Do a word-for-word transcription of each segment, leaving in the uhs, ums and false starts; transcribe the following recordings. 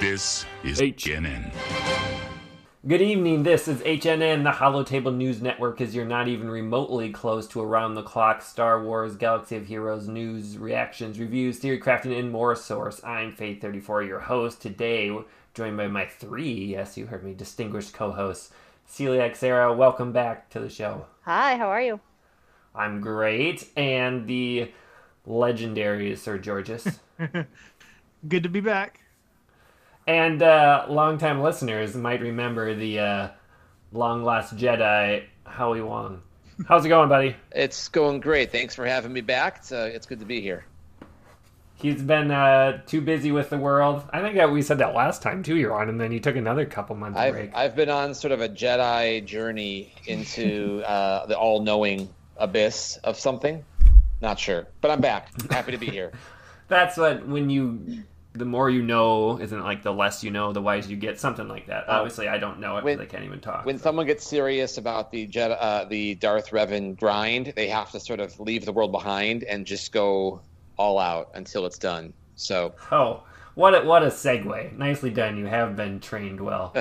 This is H- H N N. Good evening, this is H N N. The Holotable News Network is your not even remotely close to around-the-clock Star Wars, Galaxy of Heroes, news, reactions, reviews, theory crafting, and more source. I'm Faith thirty-four, your host. Today, joined by my three, yes, you heard me, distinguished co-hosts, Celiac Sarah. Welcome back to the show. Hi, how are you? I'm great, and the legendary Sir Georges. Good to be back. And uh, longtime listeners might remember the uh, long-lost Jedi, Howie Wong. How's it going, buddy? It's going great. Thanks for having me back. It's, uh, it's good to be here. He's been uh, too busy with the world. I think that we said that last time, too, you're on, and then you took another couple months I've, break. I've been on sort of a Jedi journey into uh, the all-knowing abyss of something. Not sure, but I'm back. Happy to be here. That's what, when you... The more you know, isn't it like the less you know, the wiser you get? Something like that. Um, Obviously, I don't know it when- because I can't even talk. When so. someone gets serious about the Jedi, uh, the Darth Revan grind, they have to sort of leave the world behind and just go all out until it's done. So, Oh, what a, what a segue. Nicely done. You have been trained well.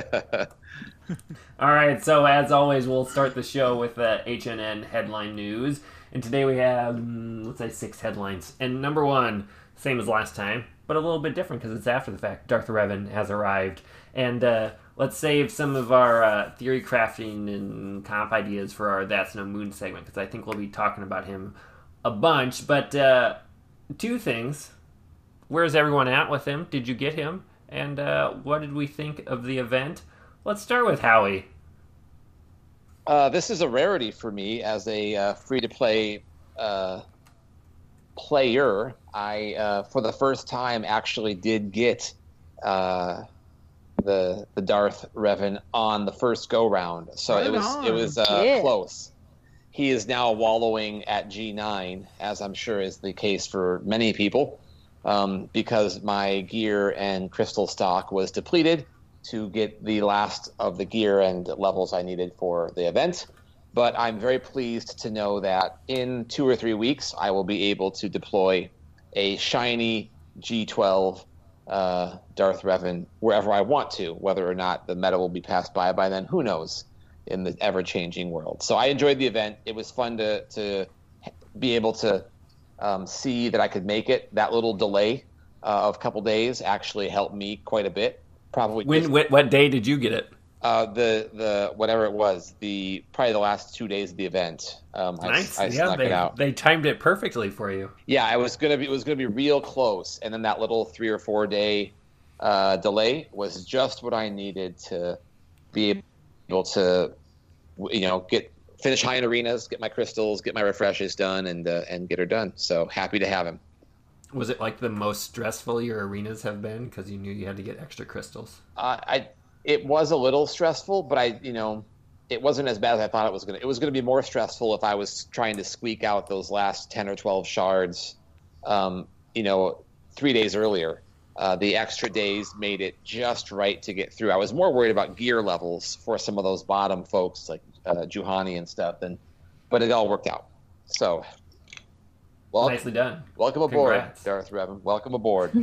All right, so as always, we'll start the show with uh, H N N headline news. And today we have, mm, let's say, six headlines. And number one, same as last time, but a little bit different because it's after the fact. Darth Revan has arrived. And uh, let's save some of our uh, theory crafting and comp ideas for our That's No Moon segment because I think we'll be talking about him a bunch. But uh, two things. Where's everyone at with him? Did you get him? And uh, what did we think of the event? Let's start with Howie. uh, this is a rarity for me as a uh, free-to-play uh, player. I, uh, for the first time, actually did get uh, the the Darth Revan on the first go round. So Right it was on. it was uh, Yeah. close. He is now wallowing at G nine, as I'm sure is the case for many people, um, because my gear and crystal stock was depleted to get the last of the gear and levels I needed for the event. But I'm very pleased to know that in two or three weeks, I will be able to deploy a shiny G twelve uh, Darth Revan wherever I want to. Whether or not the meta will be passed by by then, who knows, in the ever-changing world. So I enjoyed the event. It was fun to, to be able to um, see that I could make it. That little delay uh, of a couple days actually helped me quite a bit. Probably When, what, what day did you get it? uh, the the whatever it was, the probably the last two days of the event. Um, Nice. I, I yeah, snuck they, it out. they timed it perfectly for you. Yeah, I was gonna be. It was gonna be real close, and then that little three or four day uh, delay was just what I needed to be able to, you know, get finish high in arenas, get my crystals, get my refreshes done, and uh, and get her done. So happy to have him. Was it like the most stressful your arenas have been because you knew you had to get extra crystals? Uh, I it was a little stressful, but I you know it wasn't as bad as I thought it was gonna. It was gonna be more stressful if I was trying to squeak out those last ten or twelve shards, um, you know, three days earlier. Uh, the extra days made it just right to get through. I was more worried about gear levels for some of those bottom folks like uh, Juhani and stuff, and but it all worked out. So, well, Nicely done. welcome aboard, Congrats. Darth Revan. Welcome aboard.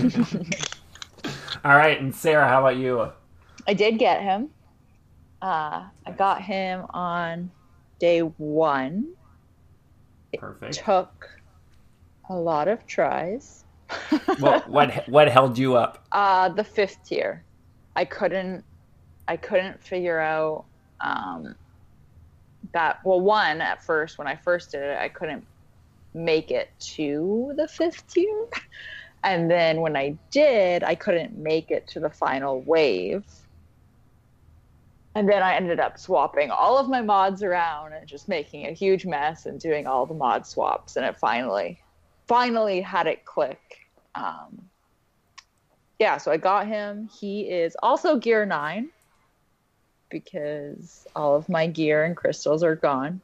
All right, and Sarah, how about you? I did get him. Uh, I got him on day one. Perfect. Took a lot of tries. what what what held you up? Uh, the fifth tier. I couldn't. I couldn't figure out um, that. Well, one at first when I first did it, I couldn't make it to the fifth tier, and then when I did, I couldn't make it to the final wave. And then I ended up swapping all of my mods around and just making a huge mess and doing all the mod swaps, and it finally, finally had it click. Um, yeah, so I got him. He is also gear nine because all of my gear and crystals are gone.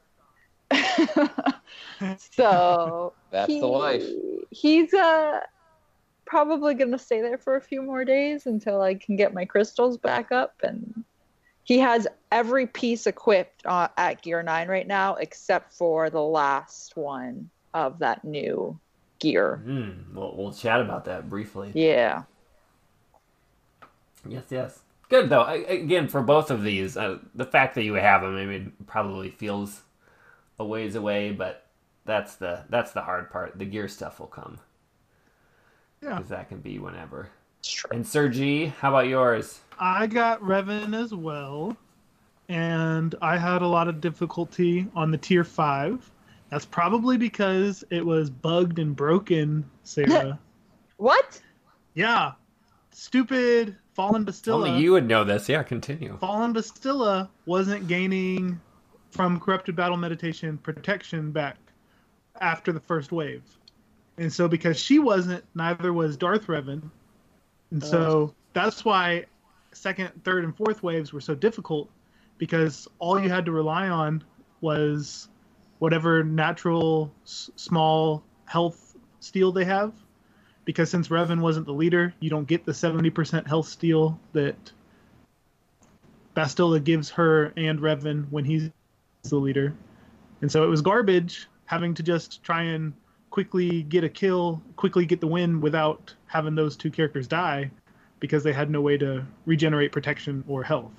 So That's he- the life. He's uh, probably going to stay there for a few more days until I can get my crystals back up. And he has every piece equipped uh, at gear nine right now except for the last one of that new gear. Hmm. We'll, we'll chat about that briefly. Yeah. Yes, yes. Good, though. I, again, for both of these, uh, the fact that you have them, I mean, probably feels a ways away, but that's the that's the hard part. The gear stuff will come. Yeah. Because that can be whenever. Sure. And Sir G, how about yours? I got Revan as well, and I had a lot of difficulty on the tier five. That's probably because it was bugged and broken, Sarah. What? Yeah. Stupid Fallen Bastilla. Only you would know this. Yeah, continue. Fallen Bastilla wasn't gaining from Corrupted Battle Meditation protection back after the first wave. And so because she wasn't, neither was Darth Revan. And so that's why second, third, and fourth waves were so difficult, because all you had to rely on was whatever natural s- small health steal they have. Because since Revan wasn't the leader, you don't get the seventy percent health steal that Bastilla gives her and Revan when he's the leader. And so it was garbage having to just try and quickly get a kill, quickly get the win without having those two characters die, because they had no way to regenerate protection or health.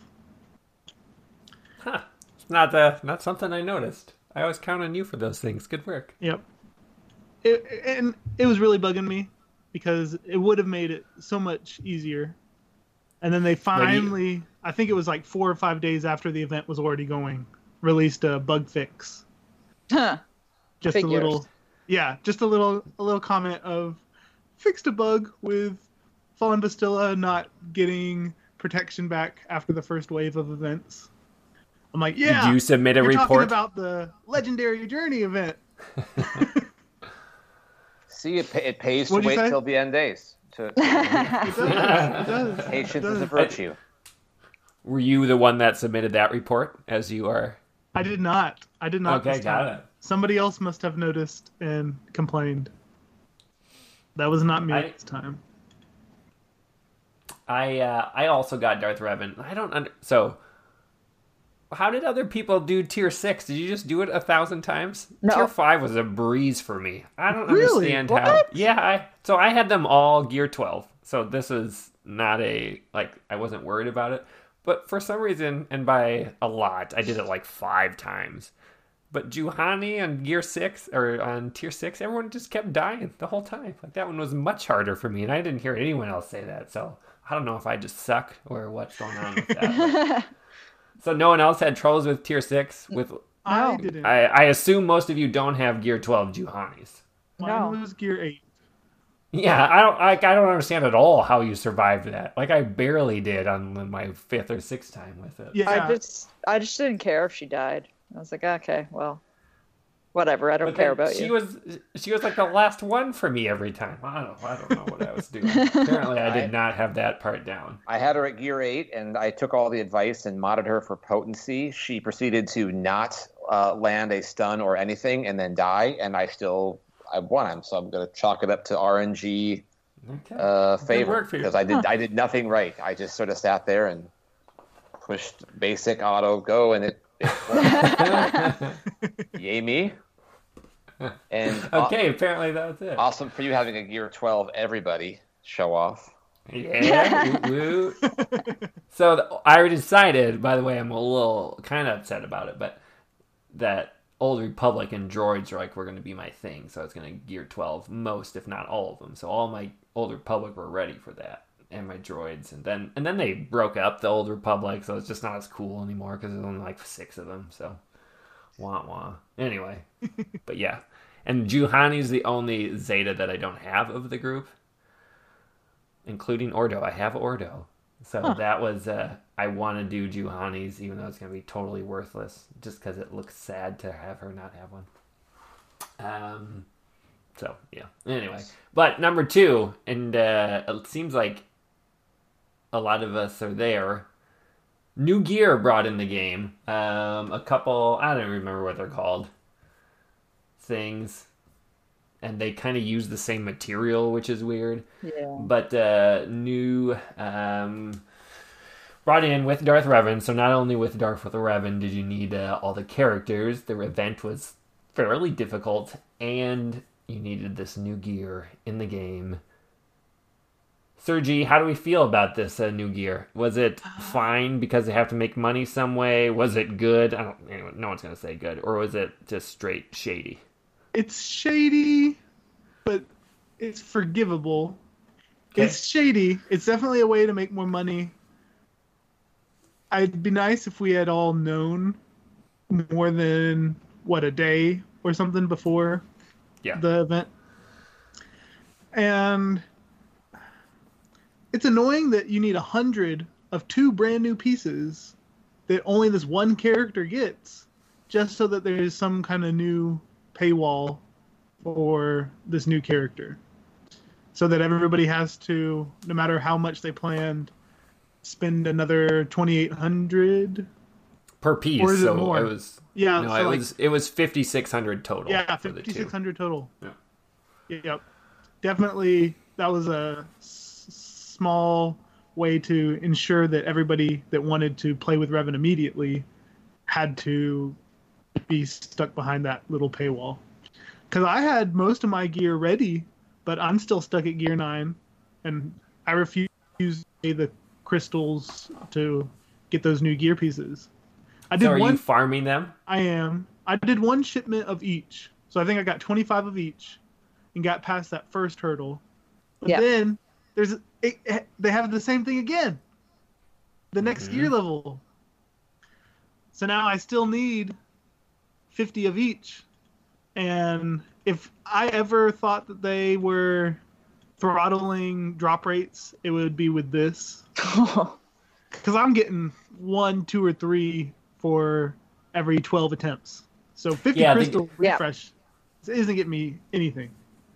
Huh. It's not, uh, not something I noticed. I always count on you for those things. Good work. Yep. It, and it was really bugging me, because it would have made it so much easier. And then they finally, you... I think it was like four or five days after the event was already going, released a bug fix. Huh. Just Figures. a little, yeah, just a little, a little comment of fixed a bug with Fallen Bastilla not getting protection back after the first wave of events. I'm like, yeah. Did you submit a you're report? Talking about the Legendary Journey event. See, it, it pays to What'd you wait say? till the end days. To, It does. It does. patience It does. is a virtue. Were you the one that submitted that report, as you are? I did not. I did not. Okay, this got time. it. Somebody else must have noticed and complained. That was not me I- this time. I uh, I also got Darth Revan. I don't under so. How did other people do tier six? Did you just do it a thousand times? No. Tier five was a breeze for me. I don't Really? understand how. What? Yeah, I so I had them all gear twelve. So this is not a like I wasn't worried about it. But for some reason, and by a lot, I did it like five times. But Juhani on gear six or on tier six, everyone just kept dying the whole time. Like that one was much harder for me, and I didn't hear anyone else say that. So I don't know if I just suck or what's going on with that. So no one else had troubles with tier six. With I No. didn't. I, I assume most of you don't have gear twelve Juhanis. Mine No. was gear eight. Yeah, I don't like. I don't understand at all how you survived that. Like I barely did on my fifth or sixth time with it. Yeah. I just I just didn't care if she died. I was like, okay, well, whatever. I don't But care then about she you. was she was like the last one for me every time. I don't I don't know what I was doing. Apparently, I did not have that part down. I had her at gear eight, and I took all the advice and modded her for potency. She proceeded to not uh, land a stun or anything, and then die, and I still I won him. So I'm going to chalk it up to R N G Okay. uh, Good favor, work for you. because I did I did nothing right. I just sort of sat there and pushed basic auto go, and it, it yay me. And uh, Okay, apparently that was it. awesome for you having a gear twelve. Everybody show off. Yeah. woo, woo. So the, I already decided. By the way, I'm a little kind of upset about it, but that Old Republic and droids are like were going to be my thing. So I was going to gear twelve most, if not all of them. So all my Old Republic were ready for that, and my droids, and then and then they broke up the Old Republic, so it's just not as cool anymore because there's only like six of them. So wah wah. Anyway, but yeah, and Juhani's the only Zeta that I don't have of the group, including Ordo. I have Ordo. So Huh. that was, uh, I want to do Juhani's, even though it's going to be totally worthless, just because it looks sad to have her not have one. Um, so, yeah. Anyway. But number two, and uh, it seems like a lot of us are there. New gear brought in the game. Um, a couple, I don't remember what they're called, things. And they kind of use the same material, which is weird. Yeah. But uh, new um, brought in with Darth Revan. So not only with Darth Revan did you need uh, all the characters. The event was fairly difficult, and you needed this new gear in the game. Sergi, how do we feel about this uh, new gear? Was it fine because they have to make money some way? Was it good? I don't. Anyway, no one's gonna say good, or was it just straight shady? It's shady, but it's forgivable. Okay. It's shady. It's definitely a way to make more money. It'd be nice if we had all known more than, what, a day or something before Yeah. the event. And it's annoying that you need a hundred of two brand new pieces that only this one character gets, just so that there's some kind of new paywall for this new character. So that everybody has to, no matter how much they planned, spend another twenty-eight hundred Per piece, Or is it so more? it was. Yeah, No, so it like, was it was fifty six hundred total. yeah, for the two. fifty-six hundred total. Yeah. Yep. Definitely, that was a s- small way to ensure that everybody that wanted to play with Revan immediately had to be stuck behind that little paywall. Because I had most of my gear ready, but I'm still stuck at gear nine, and I refuse to pay the crystals to get those new gear pieces. I did So are one. you farming them? I am. I did one shipment of each, so I think I got twenty-five of each, and got past that first hurdle. But Yeah. then there's it, they have the same thing again, the next Mhm. gear level. So now I still need fifty of each, and if I ever thought that they were throttling drop rates, it would be with this, because I'm getting one, two, or three for every twelve attempts. So fifty Yeah, the- crystal Yeah. refresh isn't getting me anything.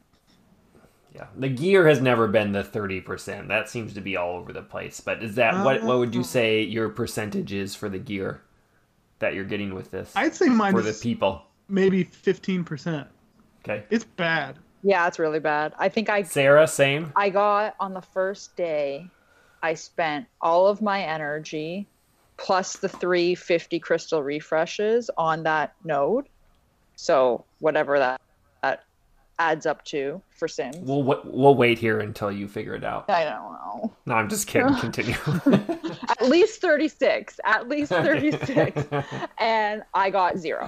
Yeah, the gear has never been the thirty percent. That seems to be all over the place. But is that what? What would you say your percentage is for the gear that you're getting with this I'd say mine for the is people? maybe fifteen percent. Okay, It's bad. Yeah, it's really bad. I think I Sarah, same. I got on the first day, I spent all of my energy plus the three fifty crystal refreshes on that node. So whatever that that adds up to for Sims. We'll w- we'll wait here until you figure it out. I don't know. No, I'm just kidding. Continue. At least thirty-six. At least thirty-six. And I got zero.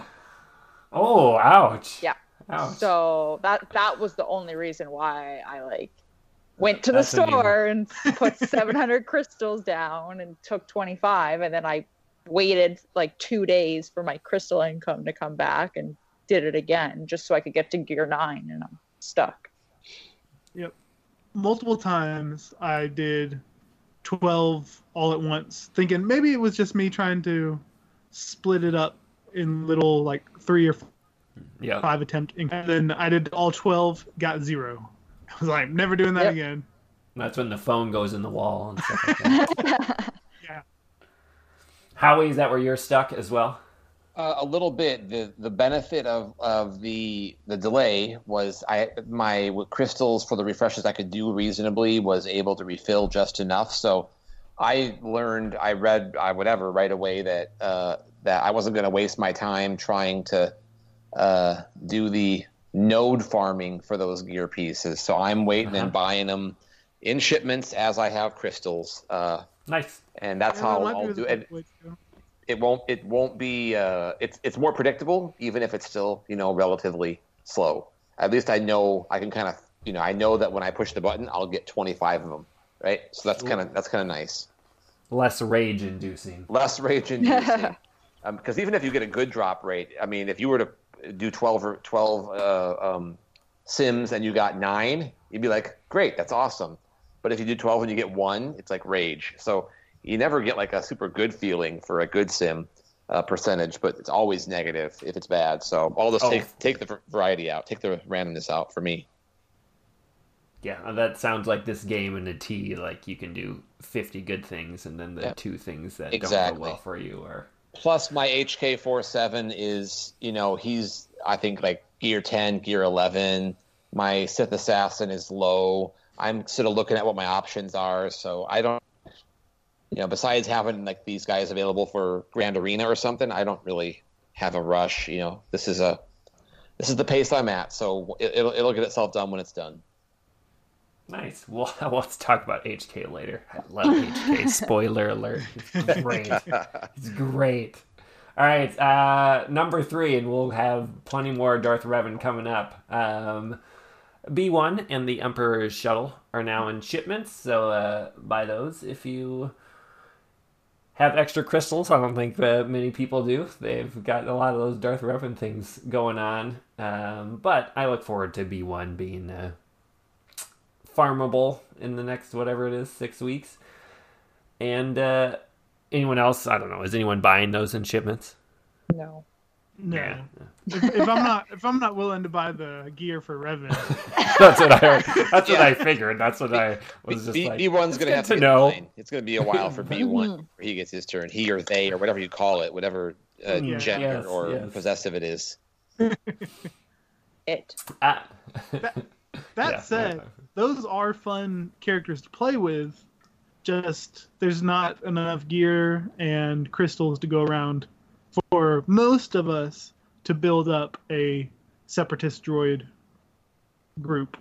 Oh, ouch. Yeah. Ouch. So that that was the only reason why I like went to the That's amazing. store and put seven hundred crystals down and took twenty-five, and then I waited like two days for my crystal income to come back and did it again just so I could get to gear nine, and I'm stuck. Yep. Multiple times I did twelve all at once, thinking maybe it was just me trying to split it up in little like three or Yeah. five attempt, and then I did all twelve, got zero. I was like, never doing that Yep. again. That's when the phone goes in the wall and stuff like that. Yeah. Howie, is that where you're stuck as well? Uh, a little bit. The the benefit of, of the the delay was I my with crystals for the refreshes I could do reasonably was able to refill just enough. So I learned, I read, I whatever right away that uh, that I wasn't going to waste my time trying to uh, do the node farming for those gear pieces. So I'm waiting Uh-huh. and buying them in shipments as I have crystals, uh, Nice. and that's Yeah, how Wonder I'll is do a it. good way to go. It won't. It won't be. Uh, it's it's more predictable, even if it's still you know relatively slow. At least I know I can kind of you know I know that when I push the button, I'll get twenty-five of them, right? So that's kind of that's kind of nice. Less rage inducing. Less rage inducing. Because even if you get a good drop rate, I mean, if you were to do twelve or twelve uh, um, sims and you got nine, you'd be like, great, that's awesome. But if you do twelve and you get one, it's like rage. So you never get like a super good feeling for a good sim uh, percentage, but it's always negative if it's bad. So all this Oh. take take the variety out, take the randomness out for me. Yeah, that sounds like this game in a T. Like you can do fifty good things, and then the Yeah. two things that Exactly. don't go well for you are. Plus, my H K forty-seven is, you know, he's, I think, like gear ten, gear eleven. My Sith Assassin is low. I'm sort of looking at what my options are, so I don't, you know, besides having like these guys available for Grand Arena or something, I don't really have a rush. You know, this is a, this is the pace I'm at, so it, it'll it'll get itself done when it's done. Nice. Well, let's talk about H K later. I love H K. Spoiler alert. It's great. It's great. All right, uh, number three, and we'll have plenty more Darth Revan coming up. Um, B one and the Emperor's Shuttle are now in shipments, so uh, buy those if you have extra crystals. I don't think uh, many people do. They've got a lot of those Darth Revan things going on, um, but I look forward to B one being uh, farmable in the next, whatever it is, six weeks. And... Uh, anyone else? I don't know. Is anyone buying those in shipments? No. No. Yeah. if, if I'm not if I'm not willing to buy the gear for Revan, That's what I heard. That's Yeah. what I figured. That's what I was just B, like. B1's going to have to to know. know. It's going to be a while for B one where he gets his turn. He or they or whatever you call it, whatever uh, Yeah. gender Yes, or yes. possessive it is. It. Ah. that Yeah. said, those are fun characters to play with. Just there's not enough gear and crystals to go around for most of us to build up a separatist droid group.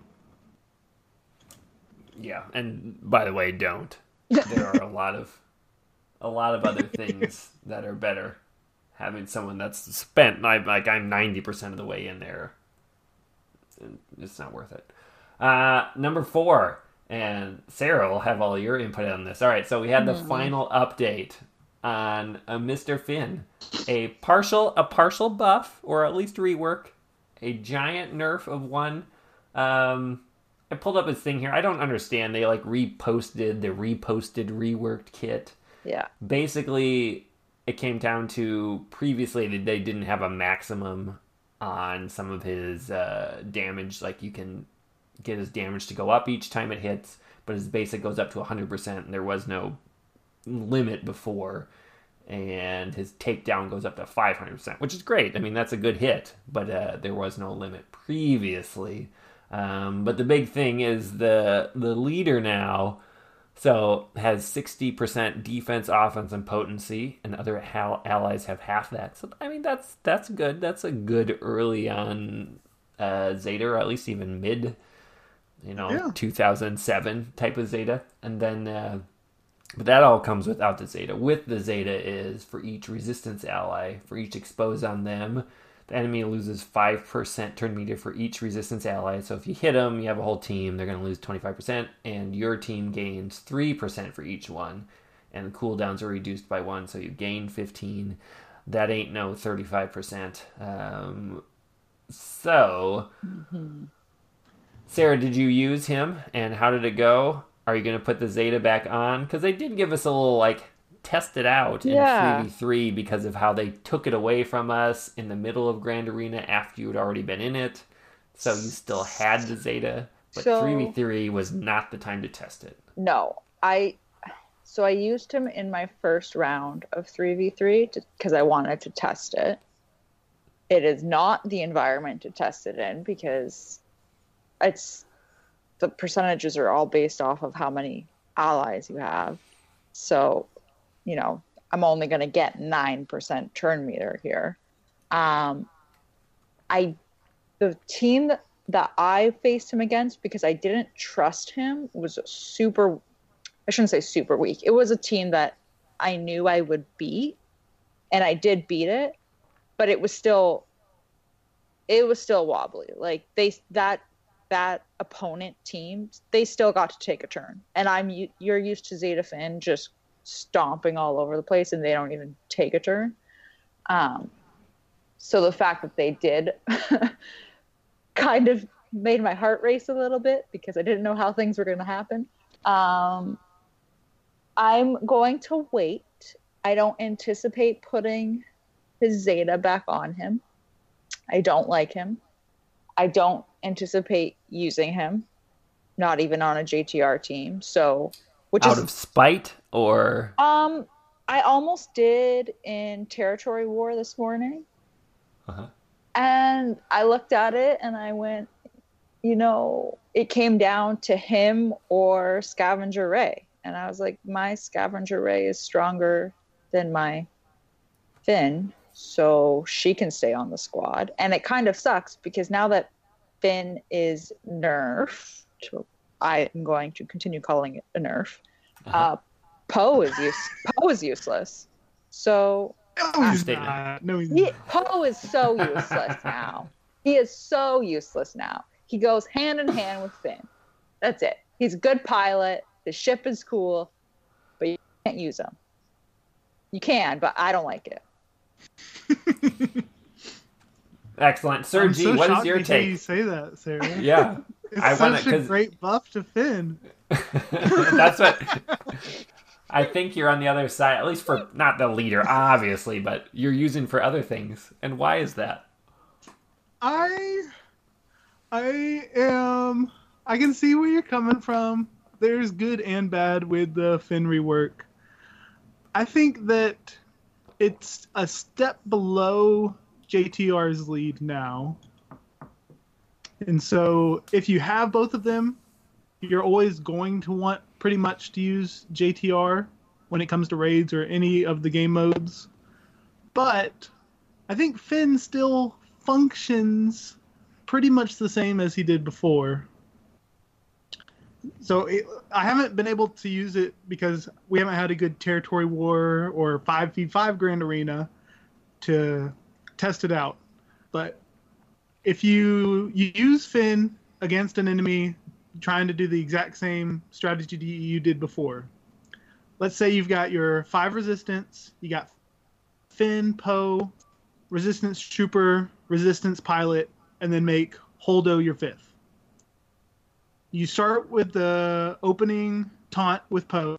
Yeah, and by the way, don't. There are a lot of a lot of other things that are better. Having someone that's spent, I, like I'm ninety percent of the way in there, it's not worth it. Uh, number four, and Sarah will have all your input on this. All right, so we had the Mm-hmm. final update on a Mister Finn, a partial a partial buff or at least rework, a giant nerf of one. Um, I pulled up his thing here. I don't understand. They like reposted the reposted reworked kit. Yeah. Basically, it came down to previously they they didn't have a maximum on some of his uh, damage. Like you can get his damage to go up each time it hits, but his basic goes up to one hundred percent, and there was no limit before. And his takedown goes up to five hundred percent, which is great. I mean, that's a good hit, but uh, there was no limit previously. Um, but the big thing is the the leader now, so has sixty percent defense, offense, and potency, and other hal- allies have half that. So I mean, that's that's good. That's a good early on uh, Zeta, or at least even mid, you know, Yeah. two thousand seven type of Zeta, and then. Uh, But that all comes without the Zeta. With the Zeta is for each resistance ally, for each expose on them, the enemy loses five percent turn meter for each resistance ally. So if you hit them, you have a whole team, they're going to lose twenty-five percent, and your team gains three percent for each one. And the cooldowns are reduced by one, so you gain fifteen. That ain't no thirty-five percent. Um, so, Mm-hmm. Sarah, did you use him, and how did it go? Are you going to put the Zeta back on? Because they did give us a little, like, test it out in Yeah. three v three because of how they took it away from us in the middle of Grand Arena after you had already been in it. So you still had the Zeta, but So- three v three was not the time to test it. No, I. So I used him in my first round of three v three because I wanted to test it. It is not the environment to test it in because it's the percentages are all based off of how many allies you have. So, you know, I'm only going to get nine percent turn meter here. Um, I, the team that, that I faced him against, because I didn't trust him, was super, I shouldn't say super weak. It was a team that I knew I would beat, and I did beat it, but it was still, it was still wobbly. Like they, that, that opponent team, they still got to take a turn, and I'm you're used to Zeta Finn just stomping all over the place, and they don't even take a turn. Um, so the fact that they did kind of made my heart race a little bit because I didn't know how things were going to happen. Um, I'm going to wait. I don't anticipate putting his Zeta back on him. I don't like him. I don't anticipate using him, not even on a J T R team. So, which Out is of spite, or... um, I almost did in Territory War this morning, Uh-huh. and I looked at it and I went, you know, it came down to him or Scavenger Ray, and I was like, my Scavenger Ray is stronger than my Finn, so she can stay on the squad. And it kind of sucks because now that Finn is nerfed, I am going to continue calling it a nerf. Uh-huh. Uh, Poe is use- Poe is useless. So No, he's Statement. not. No, he's he, not. Poe is so useless now. He is so useless now. He goes hand in hand with Finn. That's it. He's a good pilot. The ship is cool, but you can't use him. You can, but I don't like it. Excellent. Sir I'm G, so what is shocked your to hear take? you say that, Sarah. Yeah. It's I wanna- such a 'cause- great buff to Finn. That's what I think you're on the other side, at least for not the leader, obviously, but you're using for other things. And why is that? I, I am. I can see where you're coming from. There's good and bad with the Finn rework. I think that it's a step below J T R's lead now. And so if you have both of them, you're always going to want pretty much to use J T R when it comes to raids or any of the game modes. But I think Finn still functions pretty much the same as he did before. So it, I haven't been able to use it because we haven't had a good territory war or five v five Grand Arena to test it out. But if you, you use Finn against an enemy trying to do the exact same strategy you did before. Let's say you've got your five resistance, you got Finn, Poe, resistance trooper, resistance pilot, and then make Holdo your fifth. You start with the opening taunt with Poe.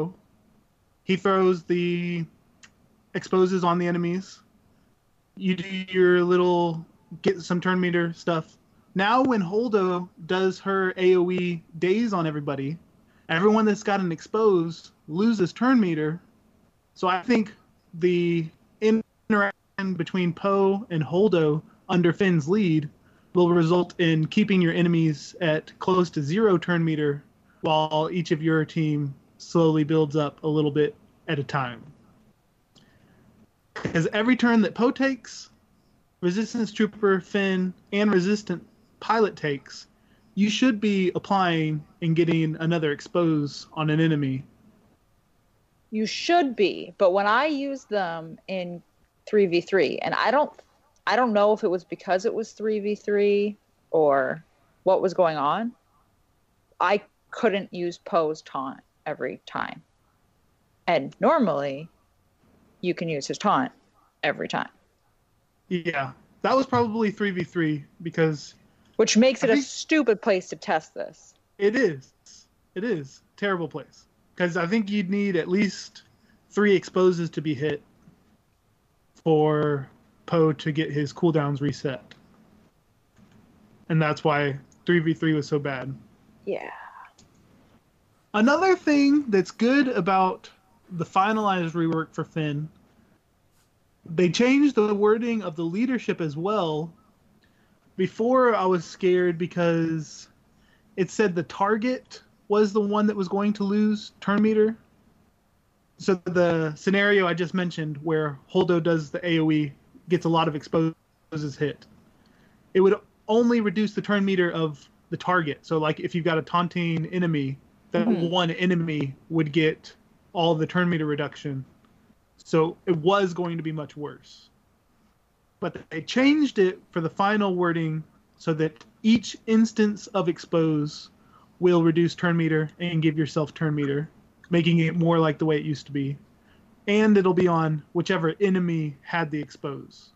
He throws the exposes on the enemies. You do your little get some turn meter stuff. Now when Holdo does her AoE daze on everybody, everyone that's got an expose loses turn meter. So I think the interaction between Poe and Holdo under Finn's lead will result in keeping your enemies at close to zero turn meter while each of your team slowly builds up a little bit at a time. Because every turn that Poe takes, Resistance Trooper, Finn, and Resistant Pilot takes, you should be applying and getting another expose on an enemy. You should be, but when I used them in three v three, and I don't I don't know if it was because it was three v three or what was going on, I couldn't use Poe's taunt every time. And normally, you can use his taunt every time. Yeah, that was probably three v three because Which makes it I a think- stupid place to test this. it is. It is. Terrible place. Because I think you'd need at least three exposes to be hit for Poe to get his cooldowns reset. And that's why three v three was so bad. Yeah. Another thing that's good about the finalized rework for Finn, they changed the wording of the leadership as well. Before I was scared because it said the target was the one that was going to lose turn meter. So the scenario I just mentioned where Holdo does the AoE, gets a lot of exposes hit, it would only reduce the turn meter of the target. So like if you've got a taunting enemy, that Mhm. one enemy would get all the turn meter reduction. So it was going to be much worse. But they changed it for the final wording so that each instance of expose will reduce turn meter and give yourself turn meter, making it more like the way it used to be. And it'll be on whichever enemy had the expose.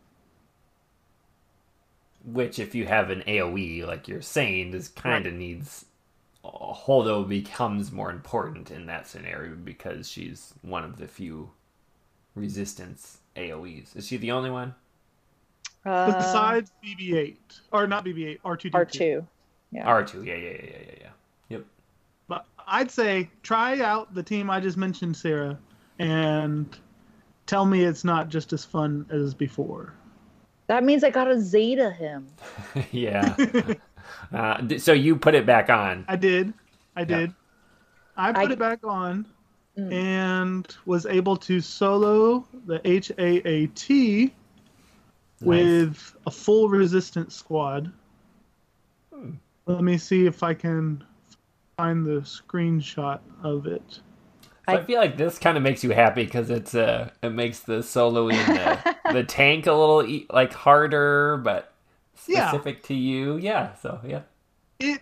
Which, if you have an AoE, like you're saying, is kind of needs. Uh, Holdo becomes more important in that scenario because she's one of the few resistance AoEs. Is she the only one? Uh, Besides B B eight. Or not B B eight, R two D two. R two. Yeah. R two, yeah, yeah, yeah, yeah, yeah, yeah. Yep. But I'd say try out the team I just mentioned, Sarah, and tell me it's not just as fun as before. That means I gotta Zeta him. Yeah. uh, d- so you put it back on. I did. I did. I put I- it back on Mm. and was able to solo the H A A T Nice. with a full resistance squad. Hmm. Let me see if I can find the screenshot of it. So I feel like this kind of makes you happy because it's uh, it makes the soloing the, the tank a little e- like harder, but specific yeah. to you. Yeah. So yeah. It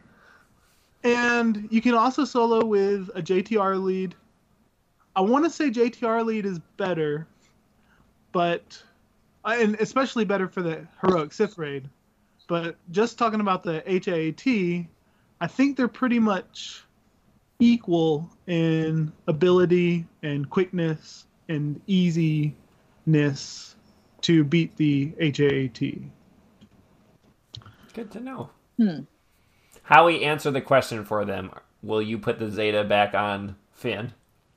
and you can also solo with a J T R lead. I want to say J T R lead is better, but and especially better for the heroic Sith raid. But just talking about the H A A T, I think they're pretty much equal in ability and quickness and easiness to beat the H A A T. Good to know. Hmm. Howie, answer the question for them. Will you put the Zeta back on Finn?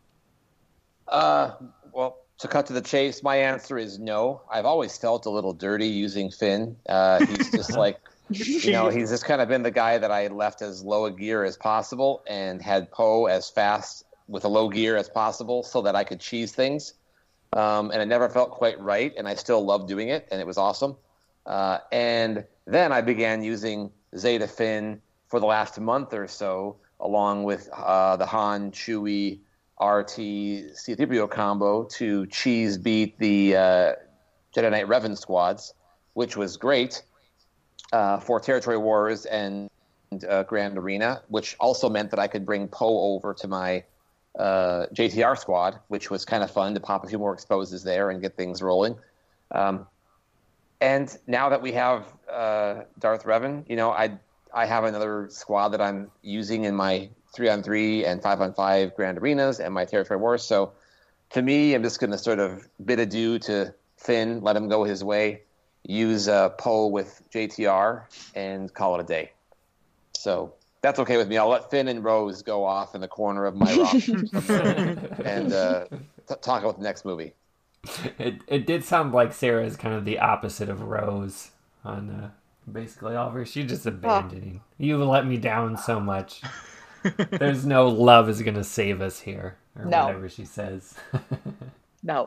Uh, well, to cut to the chase, my answer is no. I've always felt a little dirty using Finn. Uh, he's just like, you know, he's just kind of been the guy that I left as low a gear as possible and had Poe as fast with a low gear as possible so that I could cheese things. Um, and it never felt quite right, and I still love doing it, and it was awesome. Uh, and then I began using Zeta Finn for the last month or so, along with uh, the Han, Chewie, R T, C three P O combo to cheese beat the uh, Jedi Knight Revan squads, which was great uh, for Territory Wars and uh, Grand Arena, which also meant that I could bring Poe over to my uh, J T R squad, which was kind of fun to pop a few more exposes there and get things rolling. Um, and now that we have uh, Darth Revan, you know, I I have another squad that I'm using in my three on three and five on five Grand Arenas and my Territory Wars. So to me, I'm just going to sort of bid adieu to Finn, let him go his way, use uh, Poe with J T R, and call it a day. So that's okay with me. I'll let Finn and Rose go off in the corner of my rock and uh, t- talk about the next movie. It it did sound like Sarah is kind of the opposite of Rose on uh, basically all of her. She's just abandoning. Oh. You let me down so much. There's no love is going to save us here, or no. whatever she says. No.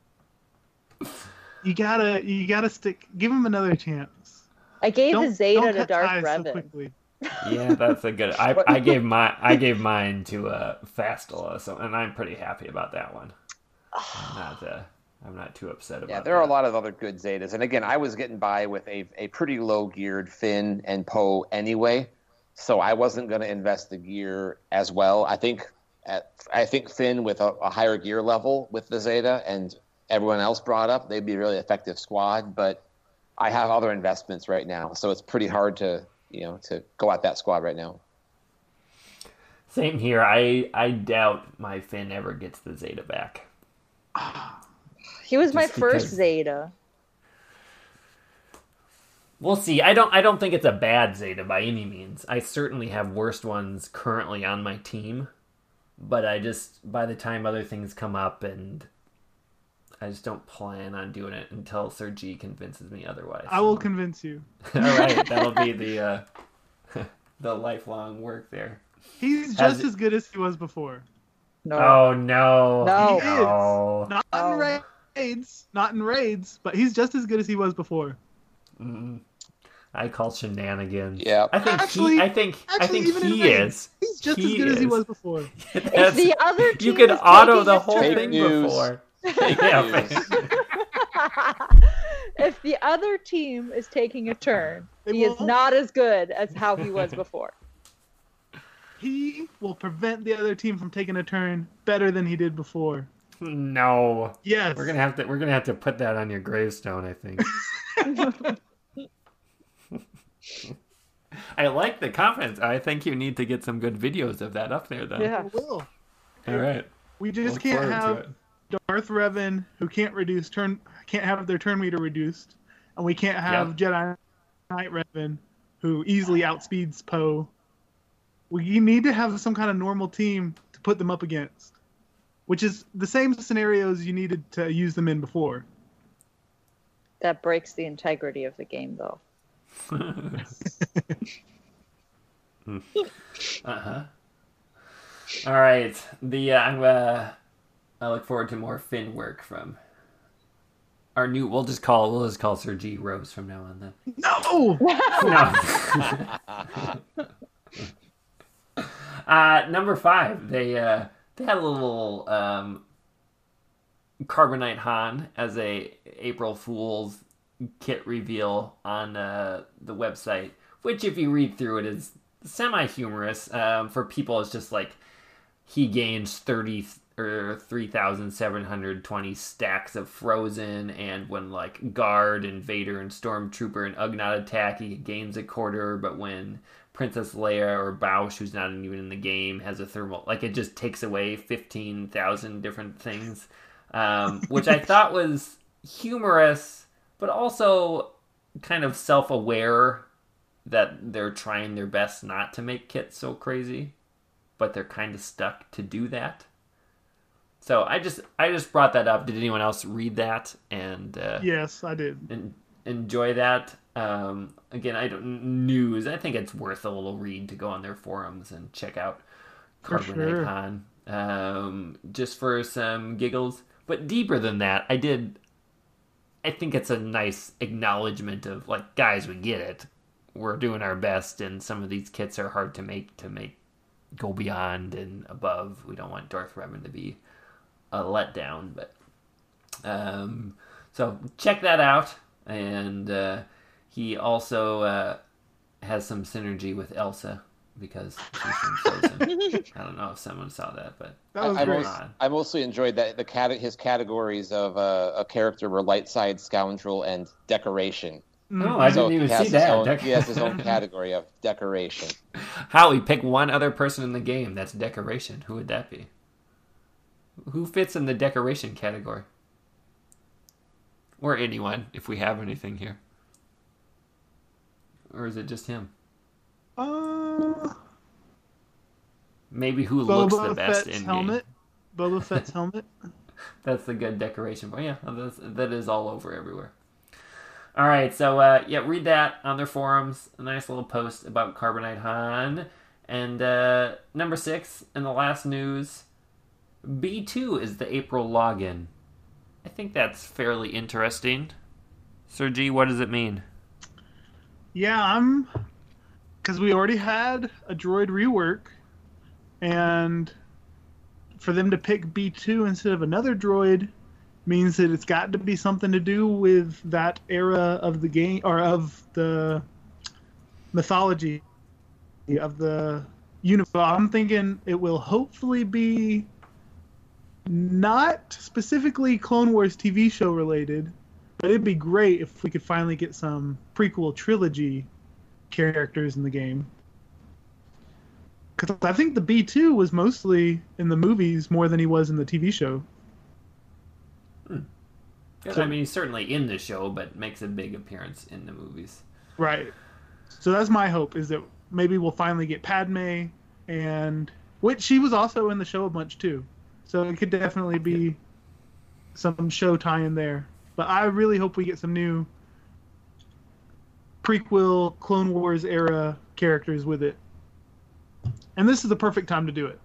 You gotta, you gotta stick. Give him another chance. I gave don't, the Zeta don't to Darth Revan. So yeah, that's a good. I I gave my I gave mine to uh, Fastula, so and I'm pretty happy about that one. I'm not uh, I'm not too upset about. Yeah, there that. are a lot of other good Zetas, and again, I was getting by with a a pretty low geared Finn and Poe anyway. So I wasn't going to invest the gear as well. I think at, I think Finn with a, a higher gear level with the Zeta and everyone else brought up, they'd be a really effective squad. But I have other investments right now, so it's pretty hard to you know to go at that squad right now. Same here. I I doubt my Finn ever gets the Zeta back. He was Just my because... first Zeta. We'll see. I don't I don't think it's a bad Zeta by any means. I certainly have worse ones currently on my team. But I just, by the time other things come up, and I just don't plan on doing it until Sir G convinces me otherwise. I will convince you. All right. That'll be the uh, the lifelong work there. He's just Has as good as he was before. No. Oh, no. No. He no. is. Not oh. in raids. Not in raids, but he's just as good as he was before. Mm. I call shenanigans. Yeah, I think actually, he. I think. actually, I think even he in is. He's just he as good is. as he was before. If the other team you could is auto the whole turn, thing news. before. Yeah, if the other team is taking a turn, They he won't. is not as good as how he was before. He will prevent the other team from taking a turn better than he did before. No. Yes. We're gonna have to. We're gonna have to put that on your gravestone. I think. I like the confidence. I think you need to get some good videos of that up there, though. Yeah. We will. All right. We just Look can't forward to have it. Darth Revan, who can't reduce turn, can't have their turn meter reduced, and we can't have Jedi Knight Revan, who easily outspeeds Poe. We need to have some kind of normal team to put them up against, which is the same scenarios you needed to use them in before. That breaks the integrity of the game, though. uh-huh. All right. The uh, I'm uh, I look forward to more Finn work from our new. We'll just call we'll just call Sir G Rose from now on. Then No. no. uh, number five, they uh, they had a little um, Carbonite Han as a April Fool's kit reveal on uh, the website, which if you read through it is semi-humorous. Um, for people, it's just like he gains thirty or three thousand seven hundred twenty stacks of Frozen, and when like Guard and Vader and Stormtrooper and Ugnaught attack, he gains a quarter, but when Princess Leia or Bausch, who's not even in the game, has a thermal, like it just takes away fifteen thousand different things, um, which I thought was humorous, but also kind of self-aware that they're trying their best not to make kits so crazy, but they're kind of stuck to do that. So I just I just brought that up. Did anyone else read that and uh, yes, I did. And enjoy that? Um, again, I don't news. I think it's worth a little read to go on their forums and check out Carbonite Han, sure. um, just for some giggles. But deeper than that, I did. I think it's a nice acknowledgement of like, guys, we get it. We're doing our best, and some of these kits are hard to make to make go beyond and above. We don't want Darth Revan to be a letdown, but um, so check that out. And uh, he also uh, has some synergy with Elsa because she's from Frozen. I don't know if someone saw that, but that was I, great. I, I mostly enjoyed that the cat his categories of uh, a character were light side, scoundrel, and decoration. Oh, I so didn't even he has see his that. Own, Dec- he has his own category of decoration. Howie, pick one other person in the game that's decoration. Who would that be? Who fits in the decoration category? Or anyone, if we have anything here. Or is it just him? Uh, Maybe who Boba looks the best Fett's in helmet. game. Boba Fett's helmet. That's the good decoration. But yeah, that's, that is all over everywhere. All right, so uh, yeah, read that on their forums. A nice little post about Carbonite Han. And uh, number six, in the last news, B two is the April login. I think that's fairly interesting. Sir G, what does it mean? Yeah, I'm... Because we already had a droid rework, and for them to pick B two instead of another droid means that it's got to be something to do with that era of the game, or of the mythology of the universe. I'm thinking it will hopefully be not specifically Clone Wars T V show related, but it'd be great if we could finally get some prequel trilogy characters in the game. Because I think the B two was mostly in the movies more than he was in the T V show. Hmm. So, I mean, he's certainly in the show, but makes a big appearance in the movies. Right. So that's my hope, is that maybe we'll finally get Padme, and which she was also in the show a bunch too. So it could definitely be yeah. some show tie-in there. But I really hope we get some new prequel Clone Wars era characters with it. And this is the perfect time to do it.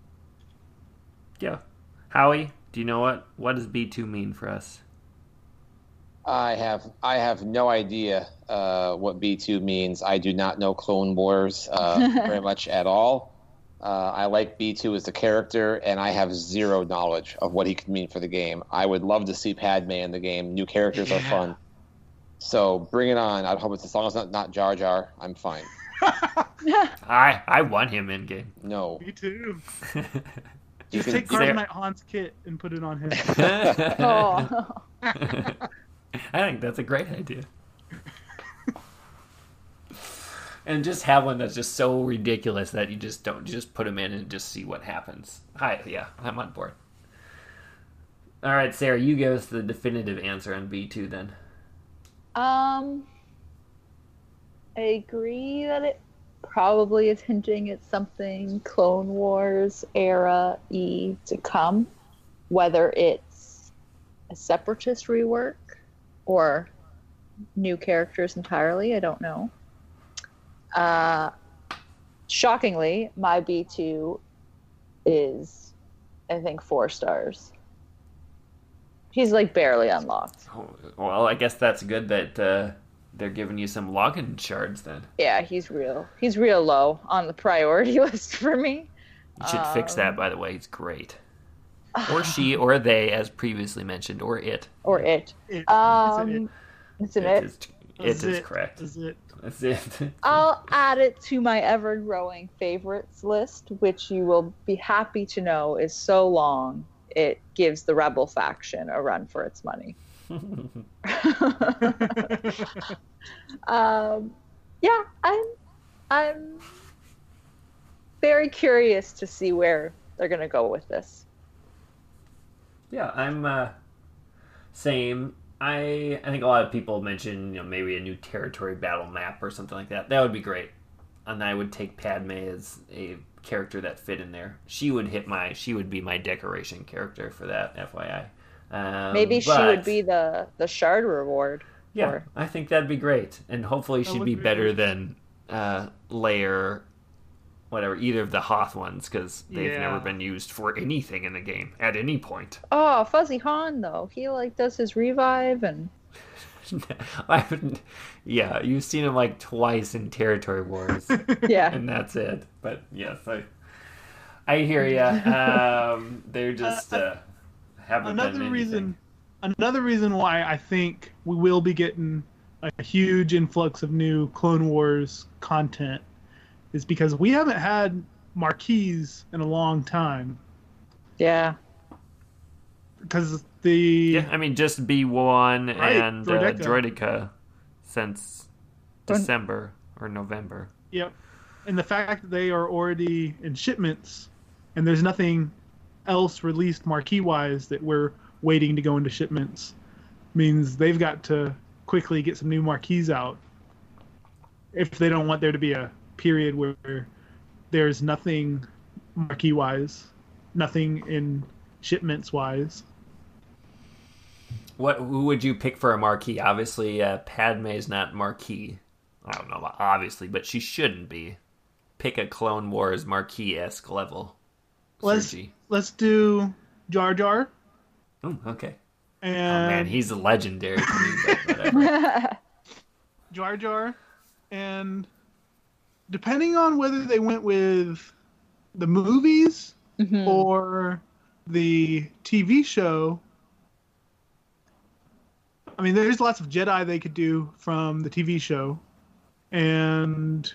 Yeah. Howie, do you know what? What does B two mean for us? I have I have no idea uh, what B two means. I do not know Clone Wars uh, very much at all. Uh, I like B two as a character, and I have zero knowledge of what he could mean for the game. I would love to see Padme in the game. New characters yeah. are fun. So bring it on. I hope it's as long as it's not, not Jar Jar, I'm fine. I I want him in game. No. Me too. You Just can- take there- Carbonite Han's kit and put it on him. Oh. I think that's a great idea. And just have one that's just so ridiculous that you just don't you just put him in and just see what happens. Hi, yeah, I'm on board. All right, Sarah, you give us the definitive answer on B two then. Um, I agree that it probably is hinting at something Clone Wars era-y to come, whether it's a Separatist rework or new characters entirely, I don't know. Uh, shockingly, my B two is, I think, four stars. He's like barely unlocked. Well, I guess that's good that uh, they're giving you some login shards then. Yeah, he's real. He's real low on the priority list for me. You should um, fix that, by the way. He's great. Or uh, she, or they, as previously mentioned, or it. Or it. It- Um, it's an It it. is, it That's is it. correct. Is it? That's it. I'll add it to my ever-growing favorites list, which you will be happy to know is so long it gives the Rebel faction a run for its money. um, yeah, I'm, I'm very curious to see where they're going to go with this. Yeah, I'm uh, same. I I think a lot of people mention, you know, maybe a new territory battle map or something like that. That would be great. And I would take Padme as a character that fit in there. She would hit my she would be my decoration character for that, F Y I. Um, Maybe she but, would be the, the shard reward. Yeah, for... I think that'd be great. And hopefully she'd be better than uh, Leia, whatever, either of the Hoth ones, because they've Yeah. never been used for anything in the game at any point. Oh, Fuzzy Han though. He like does his revive and I haven't, yeah, you've seen him like twice in Territory Wars, yeah. and that's it. But yes, I, I hear you. Um, they're just uh, haven't Another been reason, another reason why I think we will be getting a huge influx of new Clone Wars content is because we haven't had marquees in a long time. Yeah. Because the Yeah, I mean, just B one Right, and uh, Droideka. Droideka since December or November. Yep. And the fact that they are already in shipments and there's nothing else released marquee wise that we're waiting to go into shipments means they've got to quickly get some new marquees out if they don't want there to be a period where there's nothing marquee wise, nothing in shipments wise. What who would you pick for a marquee? Obviously, uh, Padme's not marquee. I don't know about obviously, but she shouldn't be. Pick a Clone Wars marquee-esque level. Let's Sergi. let's do Jar Jar. Oh, okay. And Oh man, he's legendary to me, but whatever. Jar Jar, and depending on whether they went with the movies Mhm. or the T V show, I mean, there's lots of Jedi they could do from the T V show, and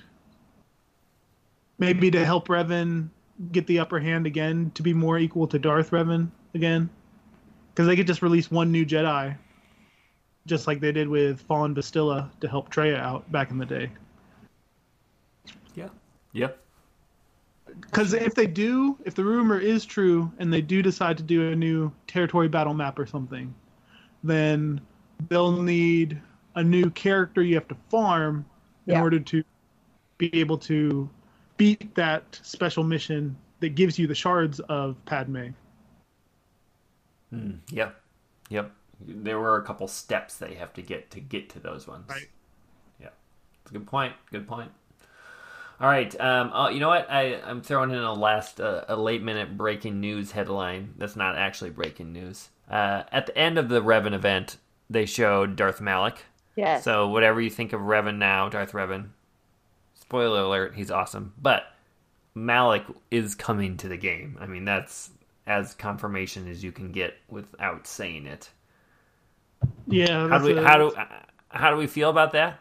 maybe to help Revan get the upper hand again, to be more equal to Darth Revan again, because they could just release one new Jedi, just like they did with Fallen Bastilla to help Traya out back in the day. Yeah. Yep. Because if they do, if the rumor is true, and they do decide to do a new territory battle map or something, then they'll need a new character you have to farm in Yeah. order to be able to beat that special mission that gives you the shards of Padme. Hmm. Yep. Yep. There were a couple steps they have to get to get to those ones. Right. Yeah. It's a good point. Good point. All right. Um, oh, you know what? I, I'm throwing in a last, uh, a late minute breaking news headline. That's not actually breaking news. Uh, at the end of the Revan event, they showed Darth Malak. Yes. So whatever you think of Revan now, Darth Revan, spoiler alert, he's awesome. But Malak is coming to the game. I mean, that's as confirmation as you can get without saying it. Yeah. How do we that's a- how do how do we feel about that?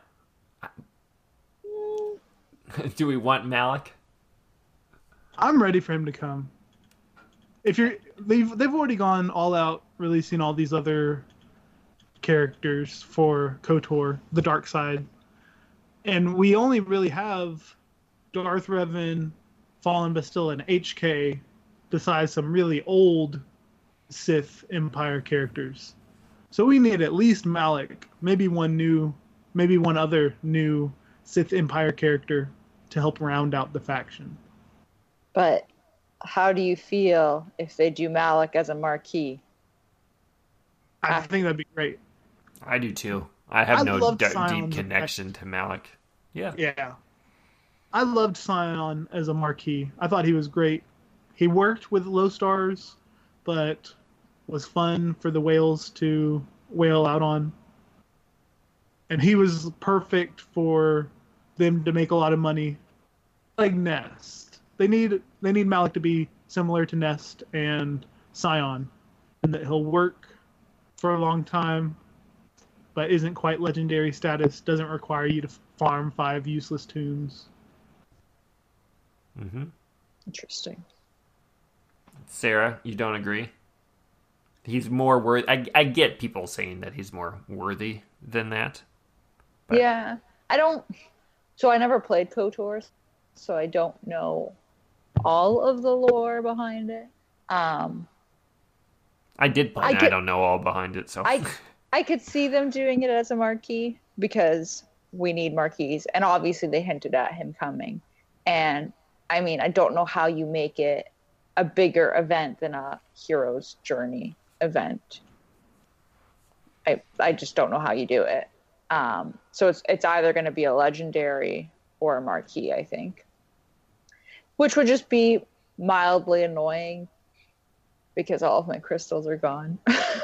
Do we want Malak? I'm ready for him to come. If you're, they've they've already gone all out releasing all these other characters for KOTOR, the dark side, and we only really have Darth Revan, Fallen Bastilla, and H K, besides some really old Sith Empire characters. So we need at least Malak, maybe one new, maybe one other new Sith Empire character to help round out the faction. But how do you feel if they do Malak as a marquee? I Ah. think that'd be great. I do too. I have I no loved d- Sion. deep connection to Malak. Yeah. Yeah. I loved Sion as a marquee. I thought he was great. He worked with low stars, but was fun for the whales to whale out on. and he was perfect for them to make a lot of money, like Nest. They need they need Malik to be similar to Nest and Scion, and that he'll work for a long time, but isn't quite legendary status. Doesn't require you to farm five useless tunes. Mm-hmm. Interesting. Sarah, you don't agree? He's more worthy. I, I get people saying that he's more worthy than that. But... Yeah, I don't. So I never played KOTOR, so I don't know all of the lore behind it. Um, I did play I it. could, I don't know all behind it, so I I could see them doing it as a marquee because we need marquees, and obviously they hinted at him coming. And I mean, I don't know how you make it a bigger event than a hero's journey event. I I just don't know how you do it. Um, so it's it's either going to be a legendary or a marquee, I think, which would just be mildly annoying because all of my crystals are gone.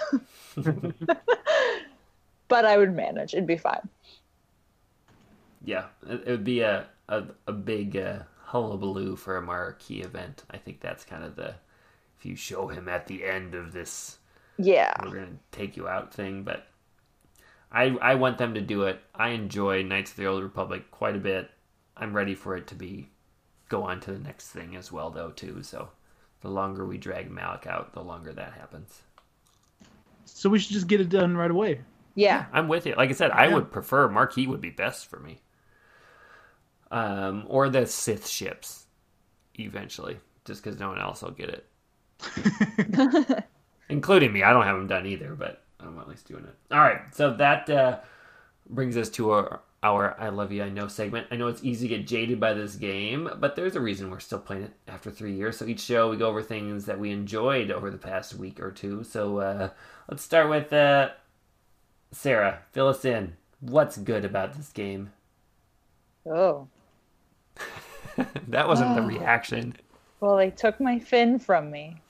But I would manage; it'd be fine. Yeah, it, it would be a a, a big uh, hullabaloo for a marquee event. I think that's kind of the if you show him at the end of this, yeah, we're gonna take you out thing. But I I want them to do it. I enjoy Knights of the Old Republic quite a bit. I'm ready for it to be go on to the next thing as well, though, too. So the longer we drag Malik out, the longer that happens. So we should just get it done right away. Yeah, I'm with you. Like I said, I Yeah. would prefer Marquee would be best for me. Um, or the Sith ships, eventually, just because no one else will get it, including me. I don't have them done either, but I'm at least doing it. All right, so that uh, brings us to our, our "I Love You, I Know" segment. I know it's easy to get jaded by this game, but there's a reason we're still playing it after three years. So each show we go over things that we enjoyed over the past week or two. So uh, let's start with. Uh, Sarah, fill us in. What's good about this game? oh. That wasn't the Oh. reaction. Well, they took my fin from me.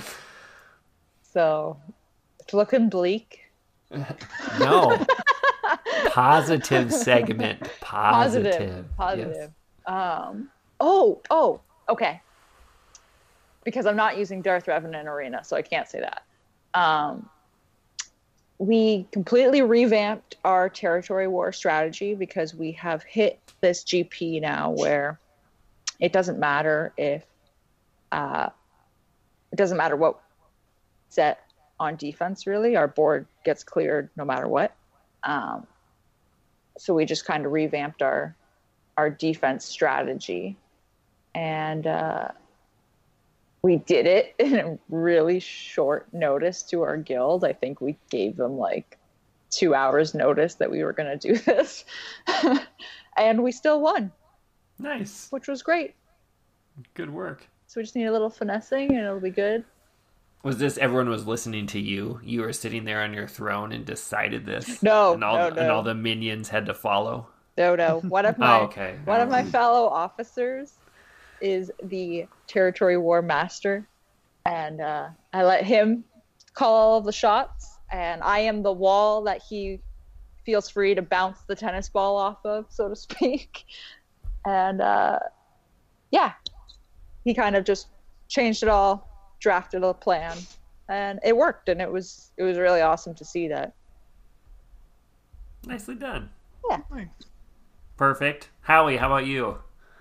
So, it's looking bleak. No. Positive segment. Positive. Positive. Positive. Um, oh, oh, okay. Because I'm not using Darth Revan in Arena, so I can't say that. Um, we completely revamped our territory war strategy because we have hit this G P now where it doesn't matter if uh, it doesn't matter what set on defense, really. Our board gets cleared no matter what. Um, so we just kind of revamped our our defense strategy, and uh, we did it in a really short notice to our guild. I think we gave them like two hours notice that we were going to do this. And we still won. Nice. Which was great. Good work. So we just need a little finessing and it'll be good. Was this everyone was listening to you? You were sitting there on your throne and decided this? No, and all, no, the, no. And all the minions had to follow? No, no. One of my, Oh, okay. one of my fellow officers is the territory war master, and uh, I let him call all of the shots, and I am the wall that he feels free to bounce the tennis ball off of, so to speak. And uh, yeah, he kind of just changed it all, drafted a plan, and it worked, and it was it was really awesome to see that. Nicely done. Yeah. Nice. Perfect. Howie, how about you?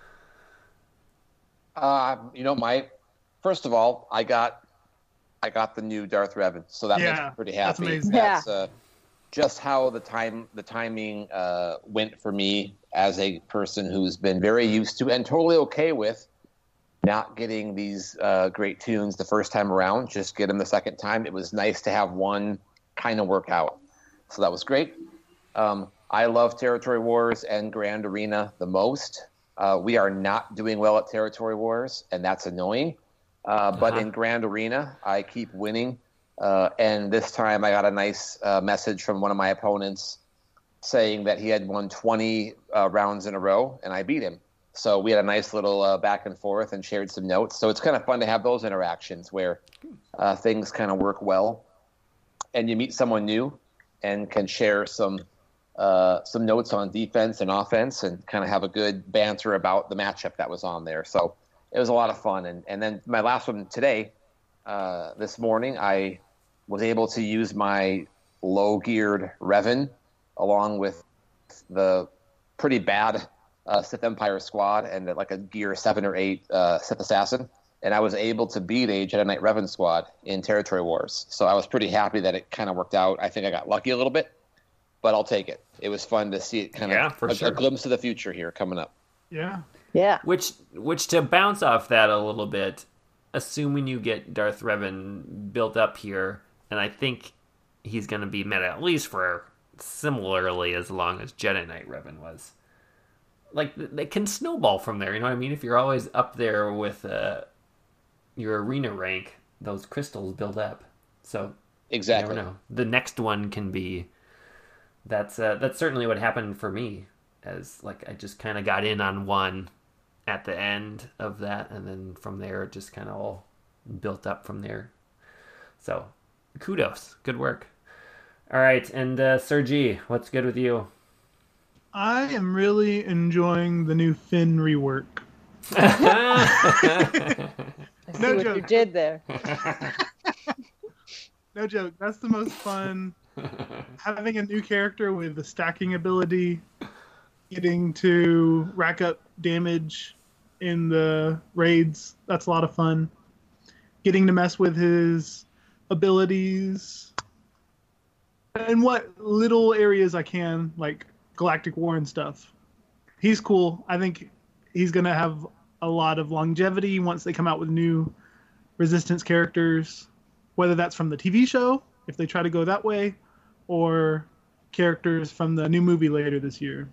Uh, you know, my first of all, I got I got the new Darth Revan, so that makes Yeah, me pretty that's happy. amazing. That's uh, just how the time the timing uh, went for me as a person who's been very used to and totally okay with not getting these uh, great tunes the first time around. Just get them the second time. It was nice to have one kind of work out, so that was great. Um, I love Territory Wars and Grand Arena the most. Uh, we are not doing well at Territory Wars, and that's annoying. Uh, but Uh-huh. in Grand Arena, I keep winning. Uh, and this time I got a nice uh, message from one of my opponents saying that he had won twenty uh, rounds in a row, and I beat him. So we had a nice little uh, back and forth and shared some notes. So it's kind of fun to have those interactions where uh, things kind of work well. And you meet someone new and can share some uh, some notes on defense and offense and kind of have a good banter about the matchup that was on there. So it was a lot of fun. And, and then my last one today, uh, this morning, I was able to use my low-geared Revan along with the pretty bad uh, Sith Empire squad and like a gear seven or eight uh, Sith Assassin. And I was able to beat a Jedi Knight Revan squad in Territory Wars. So I was pretty happy that it kind of worked out. I think I got lucky a little bit, but I'll take it. It was fun to see it kind Yeah, of for a, sure. a glimpse of the future here coming up. Yeah. Yeah. Which, which to bounce off that a little bit, assuming you get Darth Revan built up here, and I think he's going to be meta at least for similarly as long as Jedi Knight Revan was. Like, they can snowball from there, you know what I mean? If you're always up there with uh, your arena rank, those crystals build up. So, Exactly. you never know. The next one can be... That's uh, that's certainly what happened for me, as, like, I just kind of got in on one at the end of that, and then from there, it just kind of all built up from there. So, kudos. Good work. All right, and uh, Sir G, what's good with you? I am really enjoying the new Finn rework. I see No what you joke. did there. No joke. That's the most fun. Having a new character with the stacking ability, getting to rack up damage in the raids. That's a lot of fun. Getting to mess with his abilities and what little areas I can, like Galactic War and stuff. He's cool. I think he's going to have a lot of longevity once they come out with new Resistance characters, whether that's from the T V show, if they try to go that way, or characters from the new movie later this year.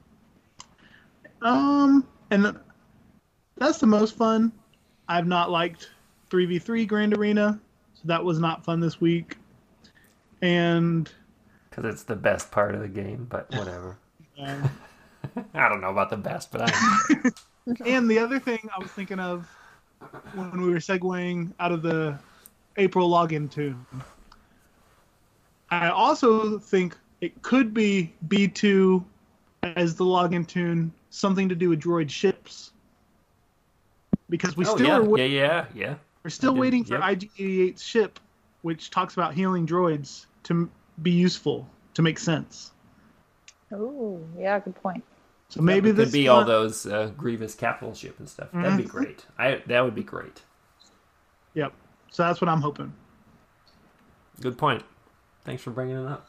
Um, and that's the most fun. I've not liked three v three Grand Arena, so that was not fun this week. And Because it's the best part of the game, but whatever. um, I don't know about the best, but I and the other thing I was thinking of when we were segueing out of the April login tune, I also think it could be B two as the login tune, something to do with droid ships. Because we oh, still yeah, are wa- yeah, yeah, yeah. we're still did, waiting for yep. I G eighty-eight's ship, which talks about healing droids, to m- be useful, to make sense. Oh, yeah, good point. So maybe it this could be all month- those uh, Grievous capital ship and stuff. That'd be Mhm. great. I that would be great. Yep. So that's what I'm hoping. Good point. Thanks for bringing it up.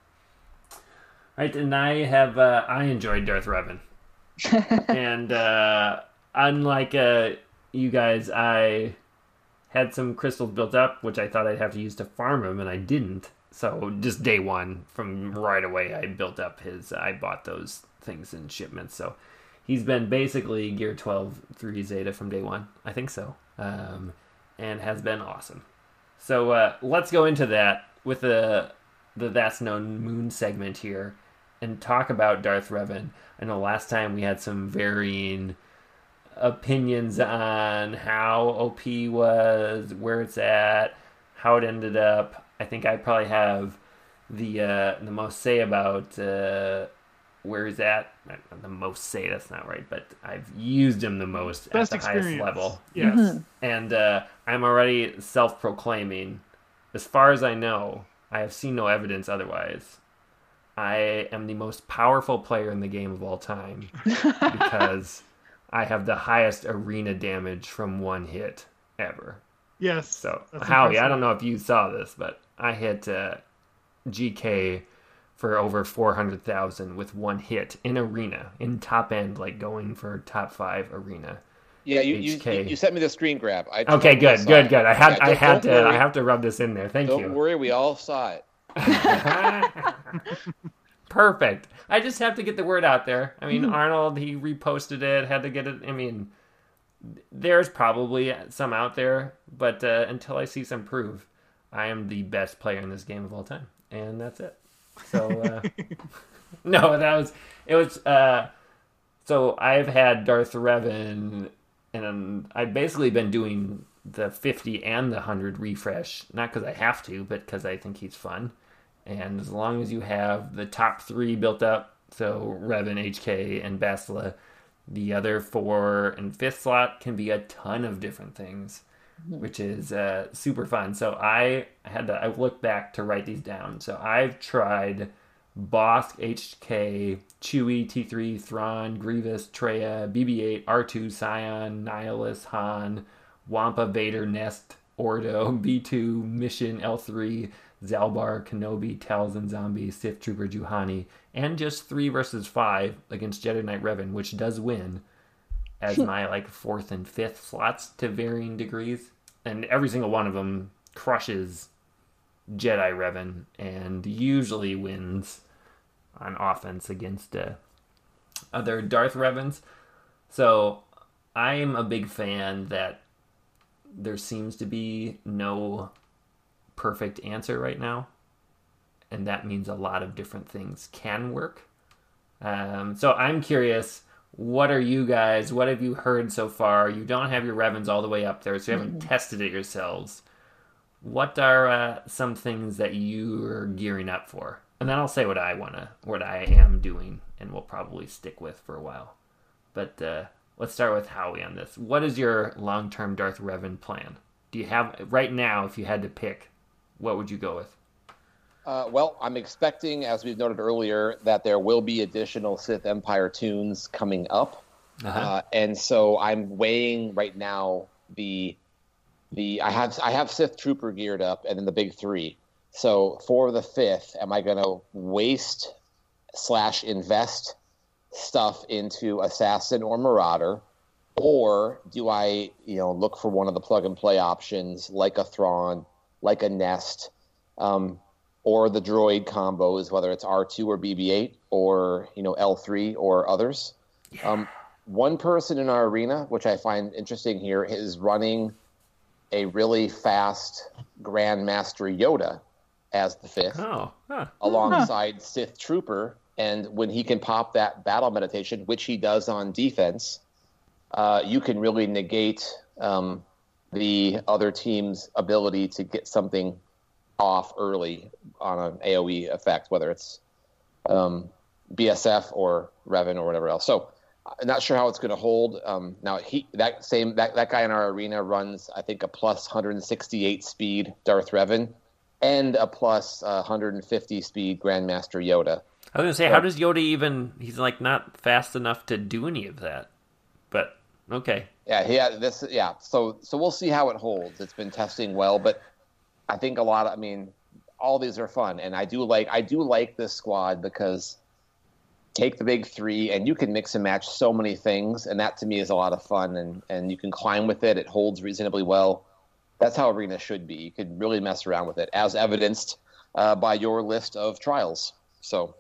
Right, and I have uh, I enjoyed Darth Revan, and uh, unlike uh, you guys, I had some crystals built up, which I thought I'd have to use to farm him, and I didn't. So just day one, from right away, I built up his. I bought those things in shipments, so he's been basically Gear twelve three Zeta from day one. I think so, um, and has been awesome. So uh, let's go into that with the the That's No Moon segment here and talk about Darth Revan. I know last time we had some varying opinions on how O P was, where it's at, how it ended up. I think I probably have the uh, the most say about uh, where he's at. Not the most say, that's not right, but I've used him the most Best at the highest experience. level. Yes. Mhm. And uh, I'm already self-proclaiming, as far as I know, I have seen no evidence otherwise. I am the most powerful player in the game of all time because I have the highest arena damage from one hit ever. Yes. So, that's Howie, I impressive. don't know if you saw this, but I hit uh, G K for over four hundred thousand with one hit in arena, in top end, like going for top five arena. Yeah, you, you, H K. you you sent me the screen grab. I Okay, totally good, saw good, it. good. I had, Yeah, I don't- had don't to, worry. I have to rub this in there. Thank Don't you. worry, we all saw it. Perfect. I just have to get the word out there. I Hmm. mean, Arnold, he reposted it, had to get it. I mean, there's probably some out there, but uh, until I see some proof, I am the best player in this game of all time, and that's it. So, uh, no, that was it. Was uh, so I've had Darth Revan, and I've basically been doing the fifty and the one hundred refresh, not because I have to, but because I think he's fun. And as long as you have the top three built up, So Revan, H K, and Bastila. The other four and fifth slot can be a ton of different things, mm-hmm. which is uh, super fun. So I had to I looked back to write these down. So I've tried Bossk, H K, Chewie, T three, Thrawn, Grievous, Traya, B B eight, R two, Scion, Nihilus, Han, Wampa, Vader, Nest, Ordo, B two, Mission, L three, Zalbar, Kenobi, Talzin, Zombie, Sith Trooper, Juhani, and just three versus five against Jedi Knight Revan, which does win as my like fourth and fifth slots to varying degrees. And every single one of them crushes Jedi Revan and usually wins on offense against uh, other Darth Revans. So I'm a big fan that there seems to be no perfect answer right now, and that means a lot of different things can work. Um, so I'm curious, what are you guys, what have you heard so far? You don't have your Revans all the way up there, so you haven't mm-hmm. tested it yourselves. What are uh, some things that you're gearing up for? And then I'll say what I wanna, what I am doing, and we'll probably stick with for a while. But uh, let's start with Howie on this. What is your long-term Darth Revan plan? Do you have, right now, if you had to pick, what would you go with? Uh, well, I'm expecting, as we've noted earlier, that there will be additional Sith Empire tunes coming up. Uh-huh. Uh, and so I'm weighing right now the the I have I have Sith Trooper geared up and then the big three. So for the fifth, am I going to waste slash invest stuff into Assassin or Marauder, or do I you know look for one of the plug and play options like a Thrawn, like a Nest, um, or the droid combos, whether it's R two or B B eight or you know L three or others. Yeah. Um, one person in our arena, which I find interesting here, is running a really fast Grandmaster Yoda as the fifth, oh, huh. alongside huh. Sith Trooper. And when he can pop that battle meditation, which he does on defense, uh, you can really negate um, the other team's ability to get something off early on an AoE effect, whether it's um, B S F or Revan or whatever else. So I'm not sure how it's going to hold. Um, now he that same that, that guy in our arena runs, I think, a plus one hundred sixty-eight speed Darth Revan and a plus uh, one hundred fifty speed Grandmaster Yoda. I was going to say, so, how does Yoda even? He's like not fast enough to do any of that. But okay. Yeah, yeah. This yeah. So so we'll see how it holds. It's been testing well, but I think a lot of, I mean, all these are fun, and I do like I do like this squad because take the big three, and you can mix and match so many things, and that to me is a lot of fun, and, and you can climb with it. It holds reasonably well. That's how Arena should be. You could really mess around with it, as evidenced uh, by your list of trials. So,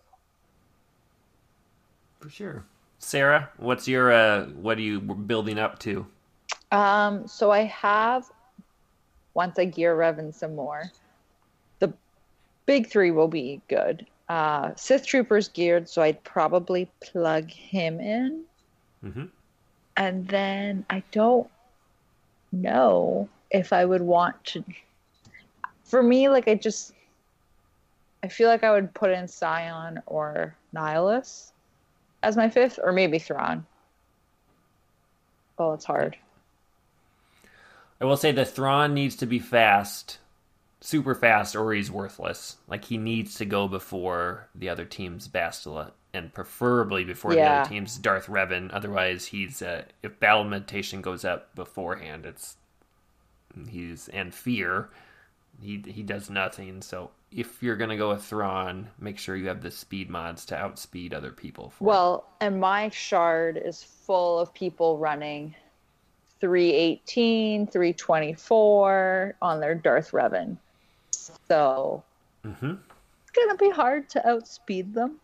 for sure, Sarah, what's your uh, what are you building up to? Um, so I have. Once I gear Revan some more, the big three will be good. Uh, Sith Trooper's geared, so I'd probably plug him in. Mm-hmm. And then I don't know if I would want to... For me, like, I just... I feel like I would put in Scion or Nihilus as my fifth, or maybe Thrawn. Oh, it's hard. I will say that Thrawn needs to be fast, super fast, or he's worthless. Like, he needs to go before the other team's Bastila, and preferably before yeah. the other team's Darth Revan. Otherwise, he's uh, if battle meditation goes up beforehand, it's he's and fear, he he does nothing. So if you're gonna go with Thrawn, make sure you have the speed mods to outspeed other people. For well, it. And my shard is full of people running three eighteen, three twenty-four on their Darth Revan. So mm-hmm. it's going to be hard to outspeed them.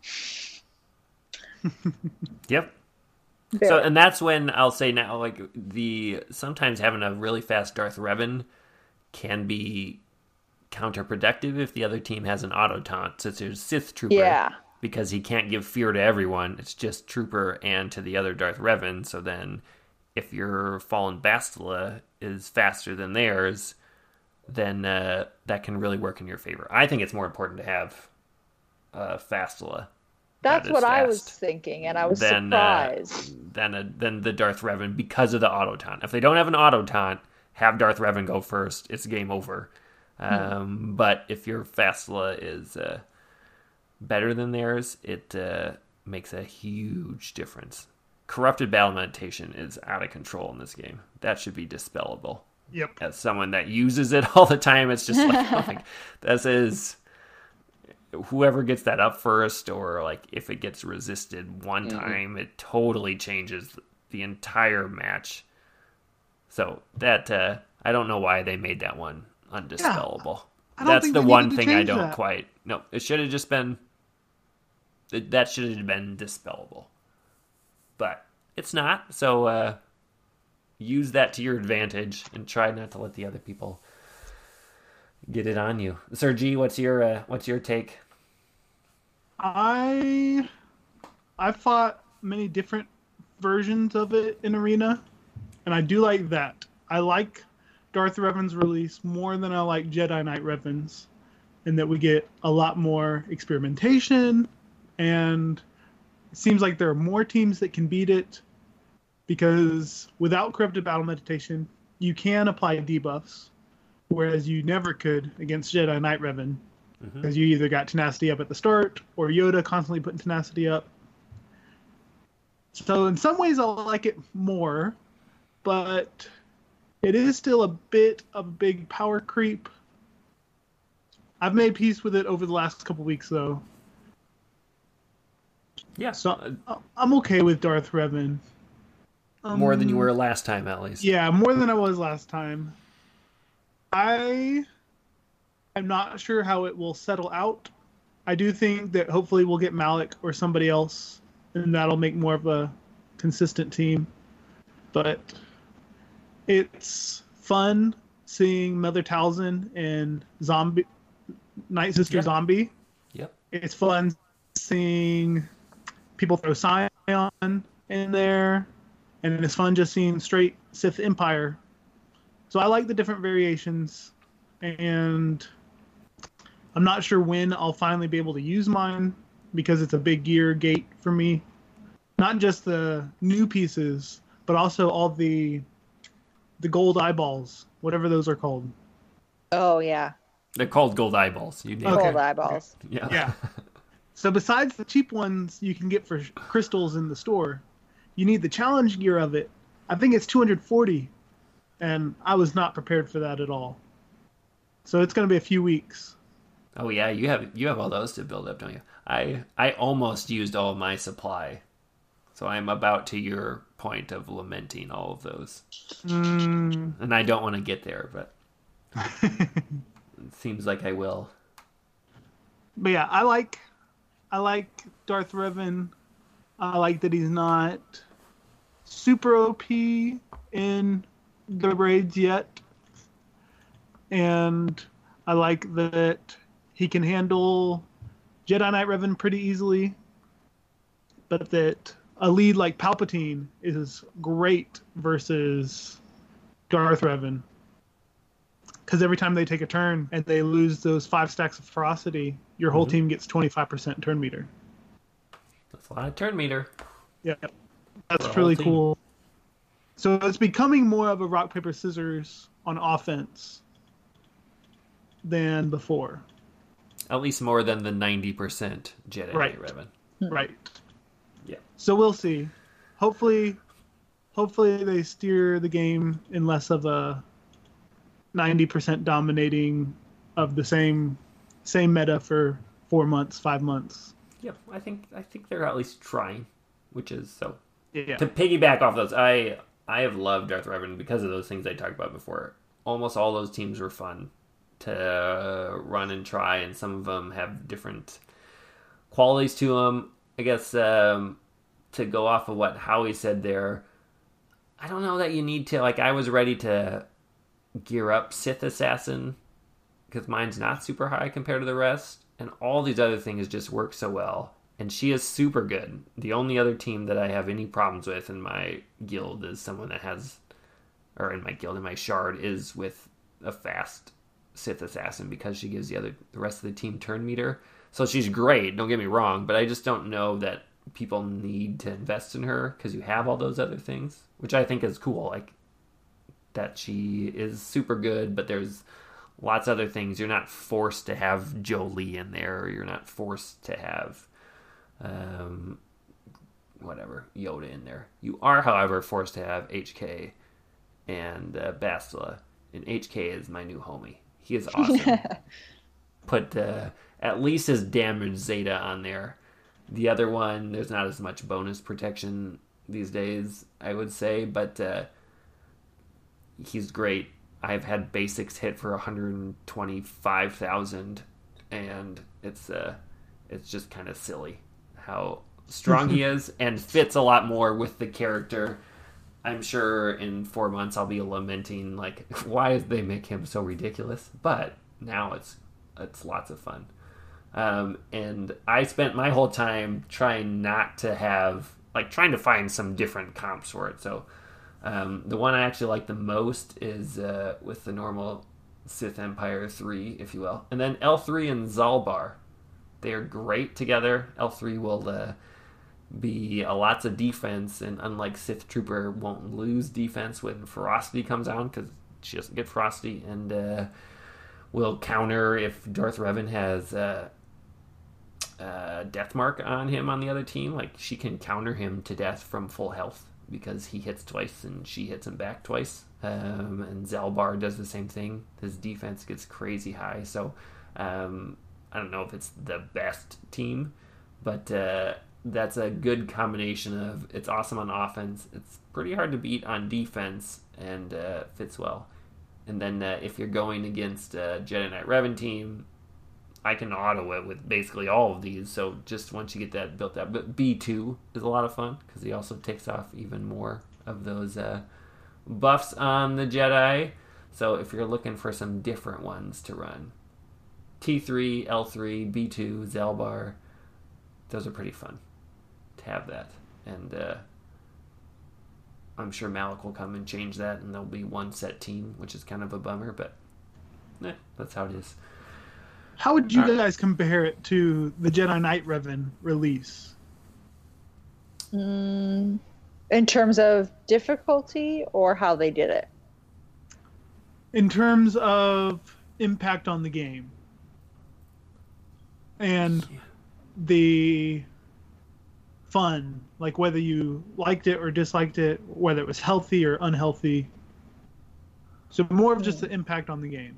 Yep. Very. So, and that's when I'll say now, like, the sometimes having a really fast Darth Revan can be counterproductive if the other team has an auto taunt, such as Sith Trooper. Yeah. Because he can't give fear to everyone. It's just Trooper and to the other Darth Revan. So then if your Fallen Bastila is faster than theirs, then uh, that can really work in your favor. I think it's more important to have uh, Fastila That's that is what I was fast thinking, and I was than uh, surprised. than a, than the Darth Revan because of the auto taunt. If they don't have an auto taunt, have Darth Revan go first. It's game over. Um, hmm. But if your Phasla is uh, better than theirs, it uh, makes a huge difference. Corrupted Battle Meditation is out of control in this game. That should be dispellable. Yep. As someone that uses it all the time, it's just like, like this is whoever gets that up first, or like if it gets resisted one mm-hmm. time, it totally changes the entire match. So that uh, I don't know why they made that one undispellable. Yeah, That's the one thing I don't that. quite. No, it should have just been. It, that should have been dispellable, but it's not. So uh, use that to your advantage and try not to let the other people get it on you. Sir G, what's your uh, what's your take? I I fought many different versions of it in Arena, and I do like that. I like Darth Revan's release more than I like Jedi Knight Revan's, in that we get a lot more experimentation, and it seems like there are more teams that can beat it, because without Corrupted Battle Meditation, you can apply debuffs, whereas you never could against Jedi Knight Revan, because mm-hmm. you either got Tenacity up at the start, or Yoda constantly putting Tenacity up. So in some ways I like it more, but it is still a bit of a big power creep. I've made peace with it over the last couple weeks, though. Yeah. So I'm okay with Darth Revan. Um, more than you were last time, at least. Yeah, more than I was last time. I am not sure how it will settle out. I do think that hopefully we'll get Malik or somebody else, and that'll make more of a consistent team. But it's fun seeing Mother Talzin and Zombie Night Sister yep. Zombie. Yep. It's fun seeing people throw Scion in there, and it's fun just seeing straight Sith Empire. So I like the different variations, and I'm not sure when I'll finally be able to use mine, because it's a big gear gate for me. Not just the new pieces, but also all the the gold eyeballs, whatever those are called. Oh, yeah. They're called gold eyeballs. You okay. Gold eyeballs. Yeah. Yeah. So besides the cheap ones you can get for crystals in the store, you need the challenge gear of it. I think it's two hundred forty, and I was not prepared for that at all. So it's going to be a few weeks. Oh yeah, you have you have all those to build up, don't you? I I almost used all my supply, so I'm about to your point of lamenting all of those. Mm. And I don't want to get there, but it seems like I will. But yeah, I like I like Darth Revan. I like that he's not super O P in the raids yet. And I like that he can handle Jedi Knight Revan pretty easily. But that a lead like Palpatine is great versus Darth Revan. Because every time they take a turn and they lose those five stacks of ferocity, your whole mm-hmm. team gets twenty-five percent turn meter. That's a lot of turn meter. Yeah, that's really cool. So it's becoming more of a rock, paper, scissors on offense than before. At least more than the ninety percent Jedi right. Revan. Right. Yeah. So we'll see. Hopefully, hopefully they steer the game in less of a ninety percent dominating of the same same meta for four months, five months. Yep, I think I think they're at least trying, which is so. Yeah. To piggyback off those, I I have loved Darth Revan because of those things I talked about before. Almost all those teams were fun to run and try, and some of them have different qualities to them. I guess um, to go off of what Howie said there, I don't know that you need to. Like, I was ready to gear up Sith Assassin because mine's not super high compared to the rest, and all these other things just work so well. And she is super good. The only other team that I have any problems with in my guild is someone that has, or in my guild, in my shard, is with a fast Sith assassin because she gives the other the rest of the team turn meter. So she's great, don't get me wrong, but I just don't know that people need to invest in her because you have all those other things, which I think is cool. Like that she is super good, but there's lots of other things. You're not forced to have Jolie in there, or you're not forced to have um, whatever, Yoda in there. You are, however, forced to have H K and uh, Bastila, and H K is my new homie. He is awesome. Put uh, at least his damage Zeta on there. The other one, there's not as much bonus protection these days, I would say, but uh, he's great. I've had basics hit for one hundred twenty-five thousand, and it's uh, it's just kind of silly how strong he is, and fits a lot more with the character. I'm sure in four months I'll be lamenting, like, why did they make him so ridiculous? But now it's it's lots of fun. Um, and I spent my whole time trying not to have, like, trying to find some different comps for it. So um, the one I actually like the most is uh, with the normal Sith Empire three, if you will. And then L three and Zalbar. They are great together. L three will uh, be a lots of defense, and unlike Sith Trooper, won't lose defense when Ferocity comes on, because she doesn't get Ferocity, and uh, will counter if Darth Revan has uh, uh, Death Mark on him on the other team. Like, she can counter him to death from full health, because he hits twice and she hits him back twice. Um, and Zalbar does the same thing. His defense gets crazy high, so um, I don't know if it's the best team, but uh, that's a good combination of, it's awesome on offense, it's pretty hard to beat on defense, and uh, fits well. And then uh, if you're going against a Jedi Knight Revan team, I can auto it with basically all of these, so just once you get that built up. But B two is a lot of fun, because he also takes off even more of those uh, buffs on the Jedi. So if you're looking for some different ones to run, T three, L three, B two, Zalbar, those are pretty fun to have that. And uh, I'm sure Malik will come and change that, and there'll be one set team, which is kind of a bummer, but eh, that's how it is. How would you All right. guys compare it to the Jedi Knight Revan release? Mm, in terms of difficulty or how they did it? In terms of impact on the game and the fun, like whether you liked it or disliked it, whether it was healthy or unhealthy. So more of just the impact on the game.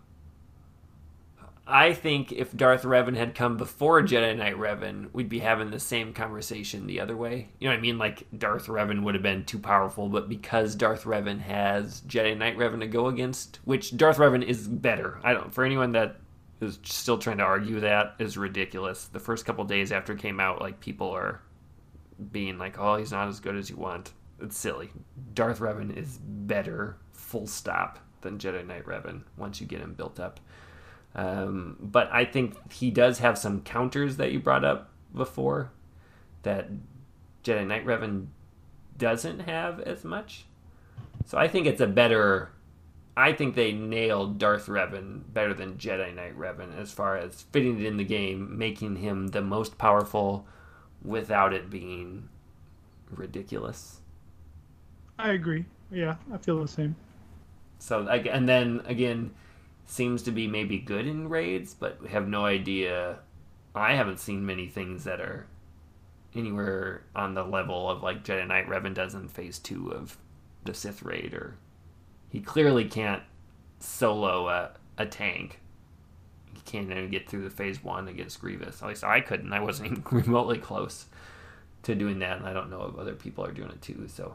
I think if Darth Revan had come before Jedi Knight Revan, we'd be having the same conversation the other way. You know what I mean? Like, Darth Revan would have been too powerful, but because Darth Revan has Jedi Knight Revan to go against, which Darth Revan is better. I don't. For anyone that is still trying to argue that, is ridiculous. The first couple days after it came out, like, people are being like, "Oh, he's not as good as you want." It's silly. Darth Revan is better, full stop, than Jedi Knight Revan once you get him built up. Um, but I think he does have some counters that you brought up before that Jedi Knight Revan doesn't have as much. So I think it's a better... I think they nailed Darth Revan better than Jedi Knight Revan as far as fitting it in the game, making him the most powerful without it being ridiculous. I agree. Yeah, I feel the same. So, and then, again... seems to be maybe good in raids, but we have no idea. I haven't seen many things that are anywhere on the level of like Jedi Knight Revan does in Phase two of the Sith raid. Or he clearly can't solo a, a tank. He can't even get through the Phase one against Grievous. At least I couldn't. I wasn't even remotely close to doing that, and I don't know if other people are doing it too. So,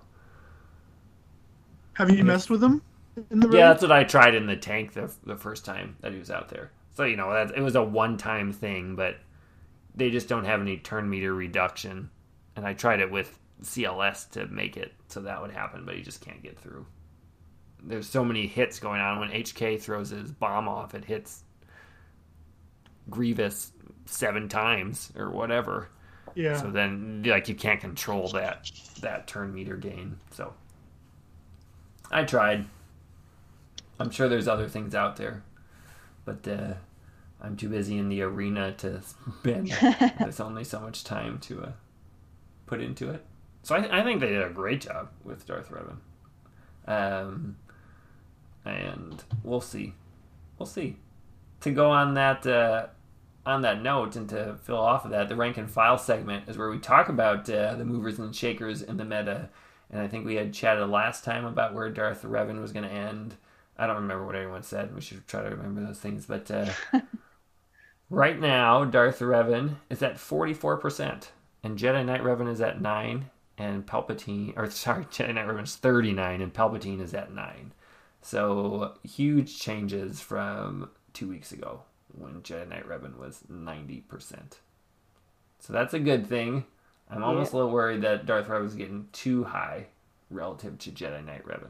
have you messed with them? In the yeah, that's what I tried in the tank the the first time that he was out there. So, you know, that, it was a one-time thing, but they just don't have any turn meter reduction. And I tried it with C L S to make it so that would happen, but he just can't get through. There's so many hits going on. When H K throws his bomb off, it hits Grievous seven times or whatever. Yeah. So then, like, you can't control that that turn meter gain. So I tried. I'm sure there's other things out there. but uh, I'm too busy in the arena to spend. There's only so much time to uh, put into it. So I, I think they did a great job with Darth Revan. Um, and we'll see. We'll see. To go on that uh, on that note and to fill off of that, the rank and file segment is where we talk about uh, the movers and shakers in the meta. And I think we had chatted last time about where Darth Revan was going to end. I don't remember what anyone said. We should try to remember those things. But uh, right now, Darth Revan is at forty-four percent. And Jedi Knight Revan is at nine. And Palpatine, or sorry, Jedi Knight Revan is thirty-nine. And Palpatine is at nine. So huge changes from two weeks ago when Jedi Knight Revan was ninety percent. So that's a good thing. I'm yeah. almost a little worried that Darth Revan is getting too high relative to Jedi Knight Revan.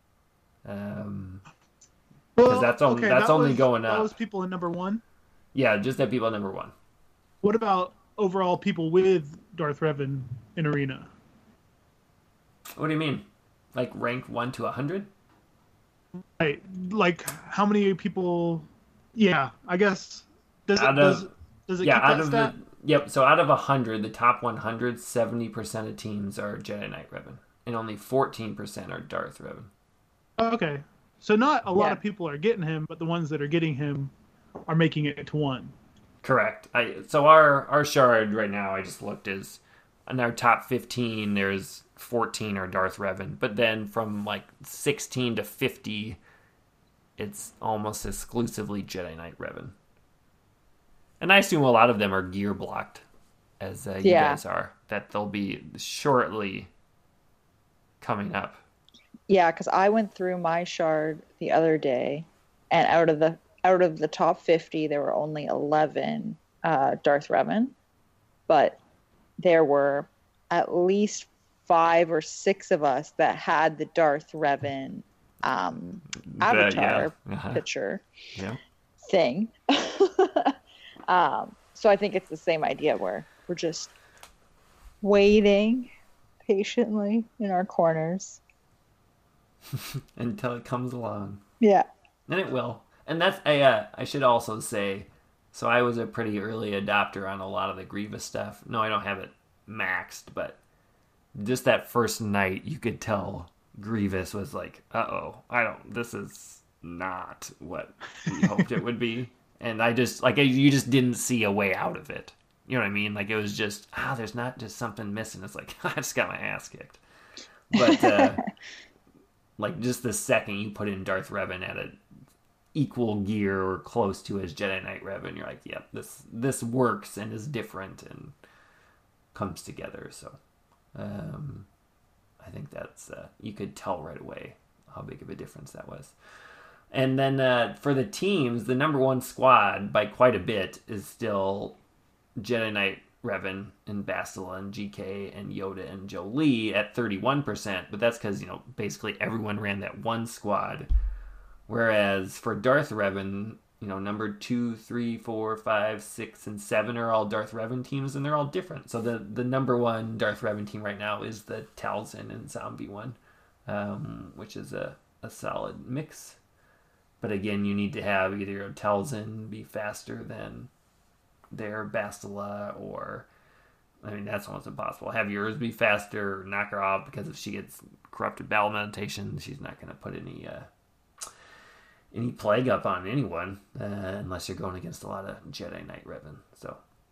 Um, because well, that's only okay, that's that only was, going up. That was people in number one. Yeah, just that people at number one. What about overall people with Darth Revan in Arena? What do you mean? Like rank one to a hundred? Right. Like how many people? Yeah, I guess. Does out it of, does, does it yeah, keep out that of stat? the yep. So out of a hundred, the top one hundred, seventy percent of teams are Jedi Knight Revan, and only fourteen percent are Darth Revan. Okay, so not a lot Yeah. of people are getting him, but the ones that are getting him are making it to one. Correct. I so our our shard right now, I just looked, is in our top fifteen. There's fourteen are Darth Revan, but then from like sixteen to fifty, it's almost exclusively Jedi Knight Revan. And I assume a lot of them are gear blocked, as uh, you Yeah. guys are. That they'll be shortly coming up. Yeah, because I went through my shard the other day, and out of the out of the top fifty, there were only eleven uh, Darth Revan, but there were at least five or six of us that had the Darth Revan um, avatar yeah. Uh-huh. picture Yeah. thing. um, so I think it's the same idea where we're just waiting patiently in our corners. Until it comes along. Yeah. And it will. And that's, I, uh, I should also say, so I was a pretty early adopter on a lot of the Grievous stuff. No, I don't have it maxed, but just that first night, you could tell Grievous was like, uh-oh, I don't, this is not what we hoped it would be. And I just, like, you just didn't see a way out of it. You know what I mean? Like, it was just, ah, there's not just something missing. It's like, I just got my ass kicked. But, uh, like, just the second you put in Darth Revan at a equal gear or close to his Jedi Knight Revan, you're like, yep, yeah, this this works and is different and comes together. So um, I think that's, uh, you could tell right away how big of a difference that was. And then uh, for the teams, the number one squad by quite a bit is still Jedi Knight Revan and Bastila and G K and Yoda and Jolie at thirty-one percent, but that's because, you know, basically everyone ran that one squad. Whereas for Darth Revan, you know, number two, three, four, five, six, and seven are all Darth Revan teams, and they're all different. So the, the number one Darth Revan team right now is the Talzin and Zombie one, um, which is a, a solid mix. But again, you need to have either a Talzin be faster than their Bastila, or, I mean, that's almost impossible. Have yours be faster or knock her off, because if she gets corrupted battle meditation, she's not going to put any uh, any plague up on anyone, uh, unless you're going against a lot of Jedi Knight Revan. So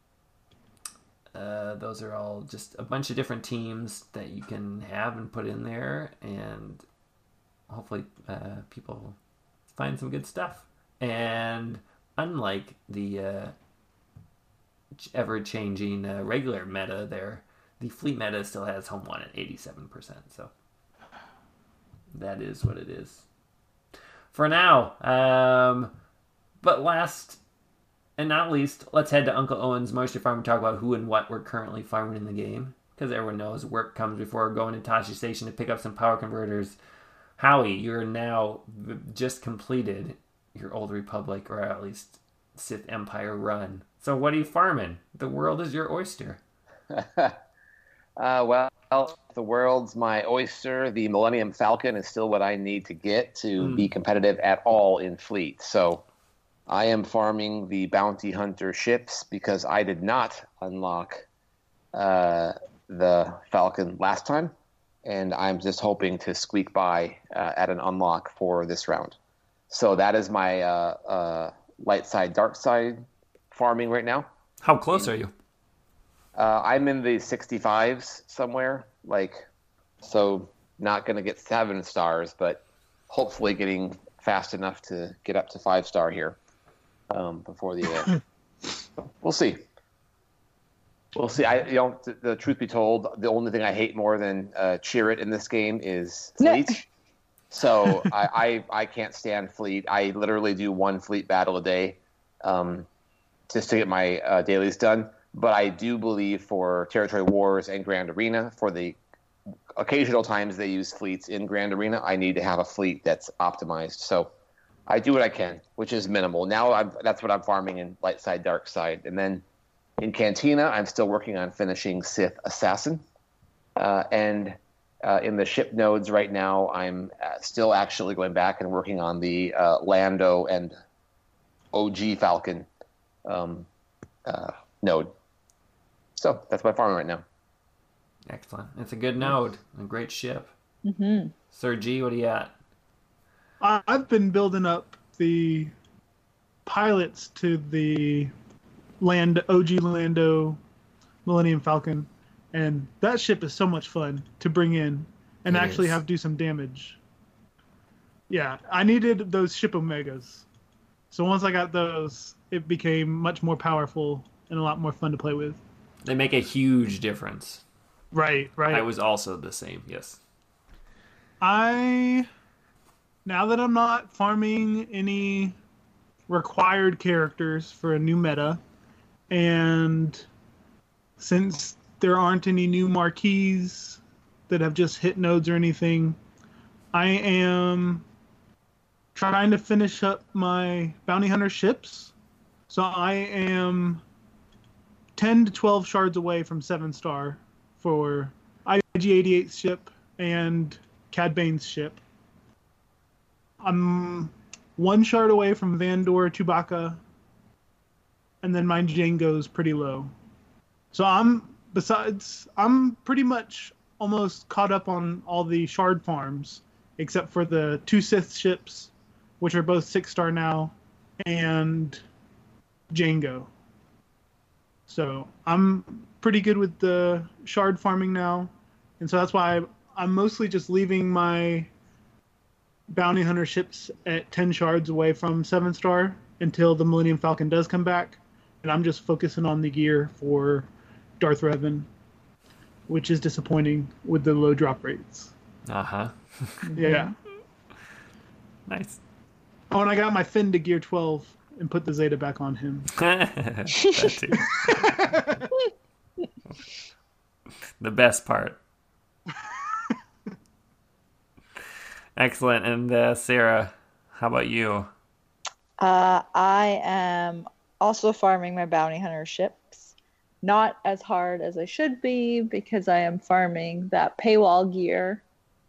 uh, those are all just a bunch of different teams that you can have and put in there, and hopefully uh, people find some good stuff. And unlike the uh, ever-changing uh, regular meta there, the fleet meta still has home one at eighty-seven percent. So that is what it is for now. Um, but last and not least, let's head to Uncle Owen's Moisture Farm and talk about who and what we're currently farming in the game, because everyone knows work comes before going to Tashi Station to pick up some power converters. Howie, you're now just completed your Old Republic, or at least Sith Empire run. So what are you farming? The world is your oyster. uh, well, the world's my oyster. The Millennium Falcon is still what I need to get to mm. be competitive at all in fleet. So I am farming the bounty hunter ships because I did not unlock uh, the Falcon last time, and I'm just hoping to squeak by uh, at an unlock for this round. So that is my uh, uh, light side, dark side farming right now. How close are you? Uh, I'm in the sixty-fives somewhere, like, so not going to get seven stars, but hopefully getting fast enough to get up to five star here. Um, before the event. We'll see. We'll see. I, you know, the, the truth be told, the only thing I hate more than uh, Chirrut in this game is fleet. So I, I I can't stand fleet. I literally do one fleet battle a day, um, just to get my uh, dailies done. But I do believe for Territory Wars and Grand Arena, for the occasional times they use fleets in Grand Arena, I need to have a fleet that's optimized. So I do what I can, which is minimal. Now I'm, that's what I'm farming in light side, dark side. And then in Cantina, I'm still working on finishing Sith Assassin. Uh, and uh, in the ship nodes right now, I'm uh, still actually going back and working on the uh, Lando and O G Falcon um, uh, node. So that's my farming right now. Excellent. It's a good node. A great ship. Mm-hmm. Sir G, what are you at? I've been building up the pilots to the land O G Lando Millennium Falcon, and that ship is so much fun to bring in and It actually is. have do some damage. Yeah, I needed those ship Omegas. So once I got those, it became much more powerful and a lot more fun to play with. They make a huge difference. Right, right. I was also the same, yes. I, now that I'm not farming any required characters for a new meta, and since there aren't any new marquees that have just hit nodes or anything, I am trying to finish up my bounty hunter ships. So I am ten to twelve shards away from seven star for I G eighty-eight's ship and Cad Bane's ship. I'm one shard away from Vandor, Chewbacca, and then my Django's pretty low. So I'm, besides, I'm pretty much almost caught up on all the shard farms, except for the two Sith ships, which are both six star now, and Django. So I'm pretty good with the shard farming now, and so that's why I'm mostly just leaving my bounty hunter ships at ten shards away from seven star until the Millennium Falcon does come back, and I'm just focusing on the gear for Darth Revan, which is disappointing with the low drop rates. Uh-huh. Yeah. Nice. Oh, and I got my Finn to gear twelve and put the Zeta back on him. That too. The best part. Excellent. And uh, Sarah, how about you? Uh, I am also farming my bounty hunter ships. Not as hard as I should be because I am farming that paywall gear,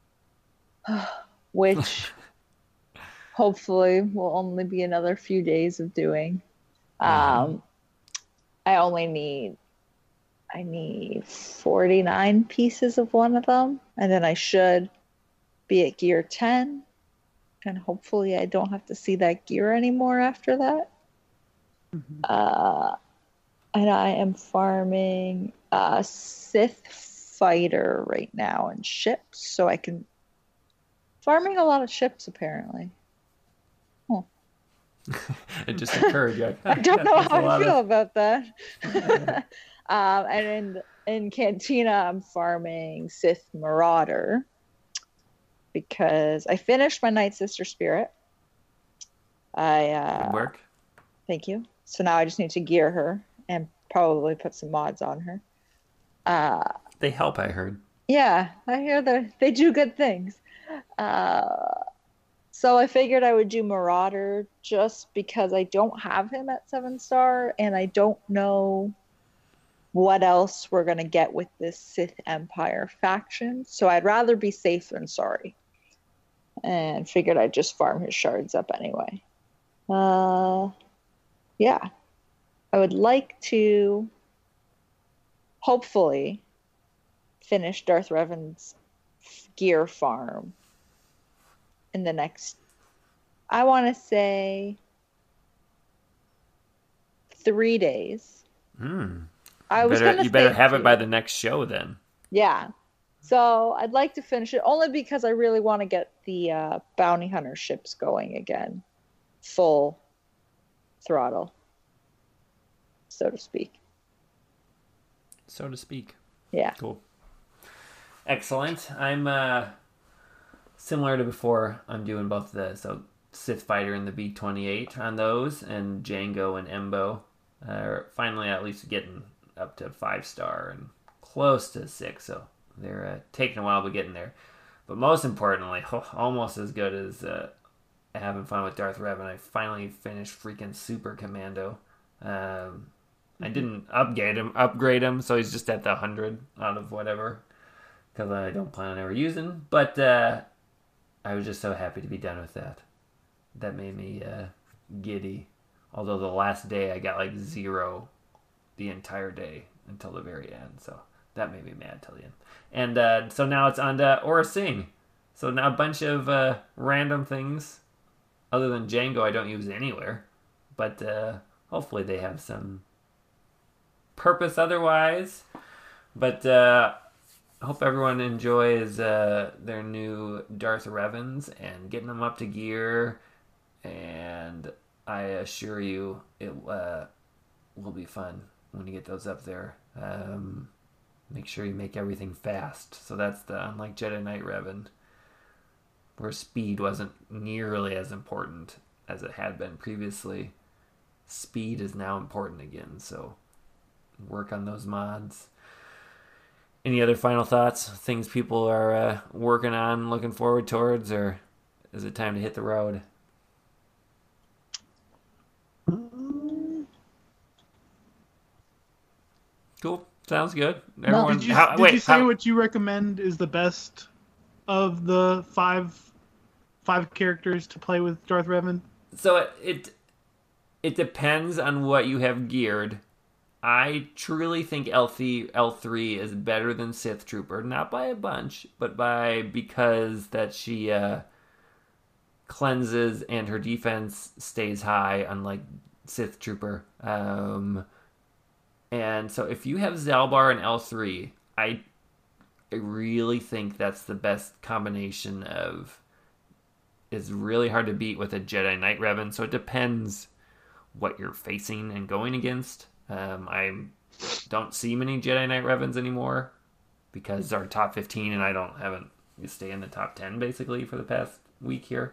which hopefully will only be another few days of doing. Um, I only need I need forty-nine pieces of one of them, and then I should be at gear ten, and hopefully I don't have to see that gear anymore after that. Mm-hmm. Uh, and I am farming a Sith fighter right now and ships, so I can farming a lot of ships apparently. Huh. It just occurred. You're like, I don't know "That's a how I lot feel of-" about that. um, and in in Cantina, I'm farming Sith Marauder because I finished my Night Sister Spirit. I uh, Good work. Thank you. So now I just need to gear her and probably put some mods on her. Uh, They help, I heard. yeah, I hear that they do good things. Uh, so I figured I would do Marauder just because I don't have him at seven star and I don't know what else we're going to get with this Sith Empire faction. So I'd rather be safe than sorry. And figured I'd just farm his shards up anyway. Uh, yeah, I would like to hopefully finish Darth Revan's gear farm in the next, I want to say, three days. Hmm. I You was better, gonna you better say have it by two. the next show then. Yeah. So I'd like to finish it only because I really want to get the uh, bounty hunter ships going again, full throttle, so to speak. So to speak. Yeah. Cool. Excellent. I'm uh, similar to before. I'm doing both the so Sith Fighter and the B twenty-eight on those, and Django and Embo are finally at least getting up to five star and close to six. So they're uh, taking a while but getting there. But most importantly, almost as good as uh, having fun with Darth Revan, I finally finished freaking Super Commando. Um, I didn't upgrade him, upgrade him, so he's just at the hundred out of whatever, because I don't plan on ever using. But uh, I was just so happy to be done with that. That made me uh, giddy. Although the last day I got like zero the entire day until the very end, so that made me mad till the end. And uh, so now it's on to Aura Singh. So now a bunch of uh, random things, other than Django, I don't use anywhere. But uh, hopefully they have some purpose otherwise. But uh, I hope everyone enjoys uh, their new Darth Revans and getting them up to gear. And I assure you it uh, will be fun when you get those up there. Um, make sure you make everything fast. So that's the, unlike Jedi Knight Revan, where speed wasn't nearly as important as it had been previously. Speed is now important again, so work on those mods. Any other final thoughts? Things people are uh, working on, looking forward towards, or is it time to hit the road? Cool. Sounds good. Everyone, Did you, how, did wait, you say how, what you recommend is the best of the five five characters to play with Darth Revan? So it, it it depends on what you have geared. I truly think L three L three is better than Sith Trooper, not by a bunch, but by because that she uh, cleanses and her defense stays high, unlike Sith Trooper. Um, and so if you have Zalbar and L three, I I really think that's the best combination of. Is really hard to beat with a Jedi Knight Revan, so it depends what you're facing and going against. Um, I don't see many Jedi Knight Revans anymore because our top fifteen, and I don't haven't you stay in the top ten basically for the past week here.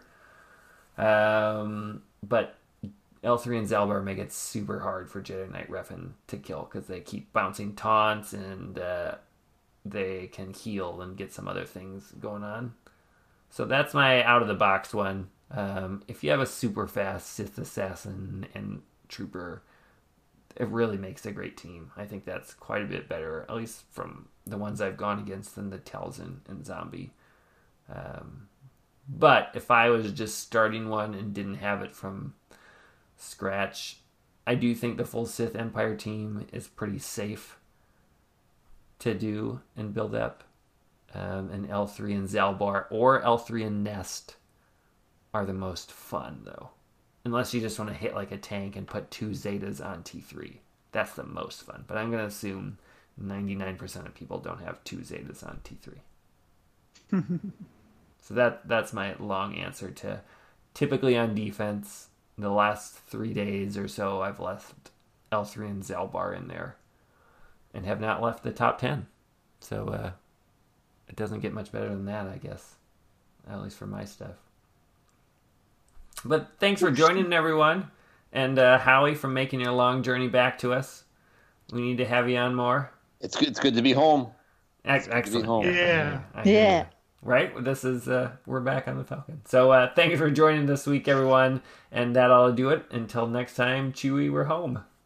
Um, but L three and Zalbar make it super hard for Jedi Knight Revan to kill because they keep bouncing taunts and uh, they can heal and get some other things going on. So that's my out-of-the-box one. Um, if you have a super fast Sith Assassin and Trooper, it really makes a great team. I think that's quite a bit better, at least from the ones I've gone against, than the Talzin and Zombie. Um, but if I was just starting one and didn't have it from scratch, I do think the full Sith Empire team is pretty safe to do and build up. Um, and L three and Zalbar or L three and Nest are the most fun, though. Unless you just want to hit like a tank and put two Zetas on T three. That's the most fun. But I'm going to assume ninety-nine percent of people don't have two Zetas on T three. So that that's my long answer to typically on defense. The last three days or so, I've left L three and Zalbar in there and have not left the top ten. So, uh, it doesn't get much better than that, I guess. At least for my stuff. But thanks for joining, everyone. And uh, Howie, for making your long journey back to us. We need to have you on more. It's good. It's good to be home. Ex- excellent. home. Yeah. I hear you. Yeah. Right? This is, uh, we're back on the Falcon. So uh, thank you for joining this week, everyone. And that'll do it. Until next time, Chewie, we're home.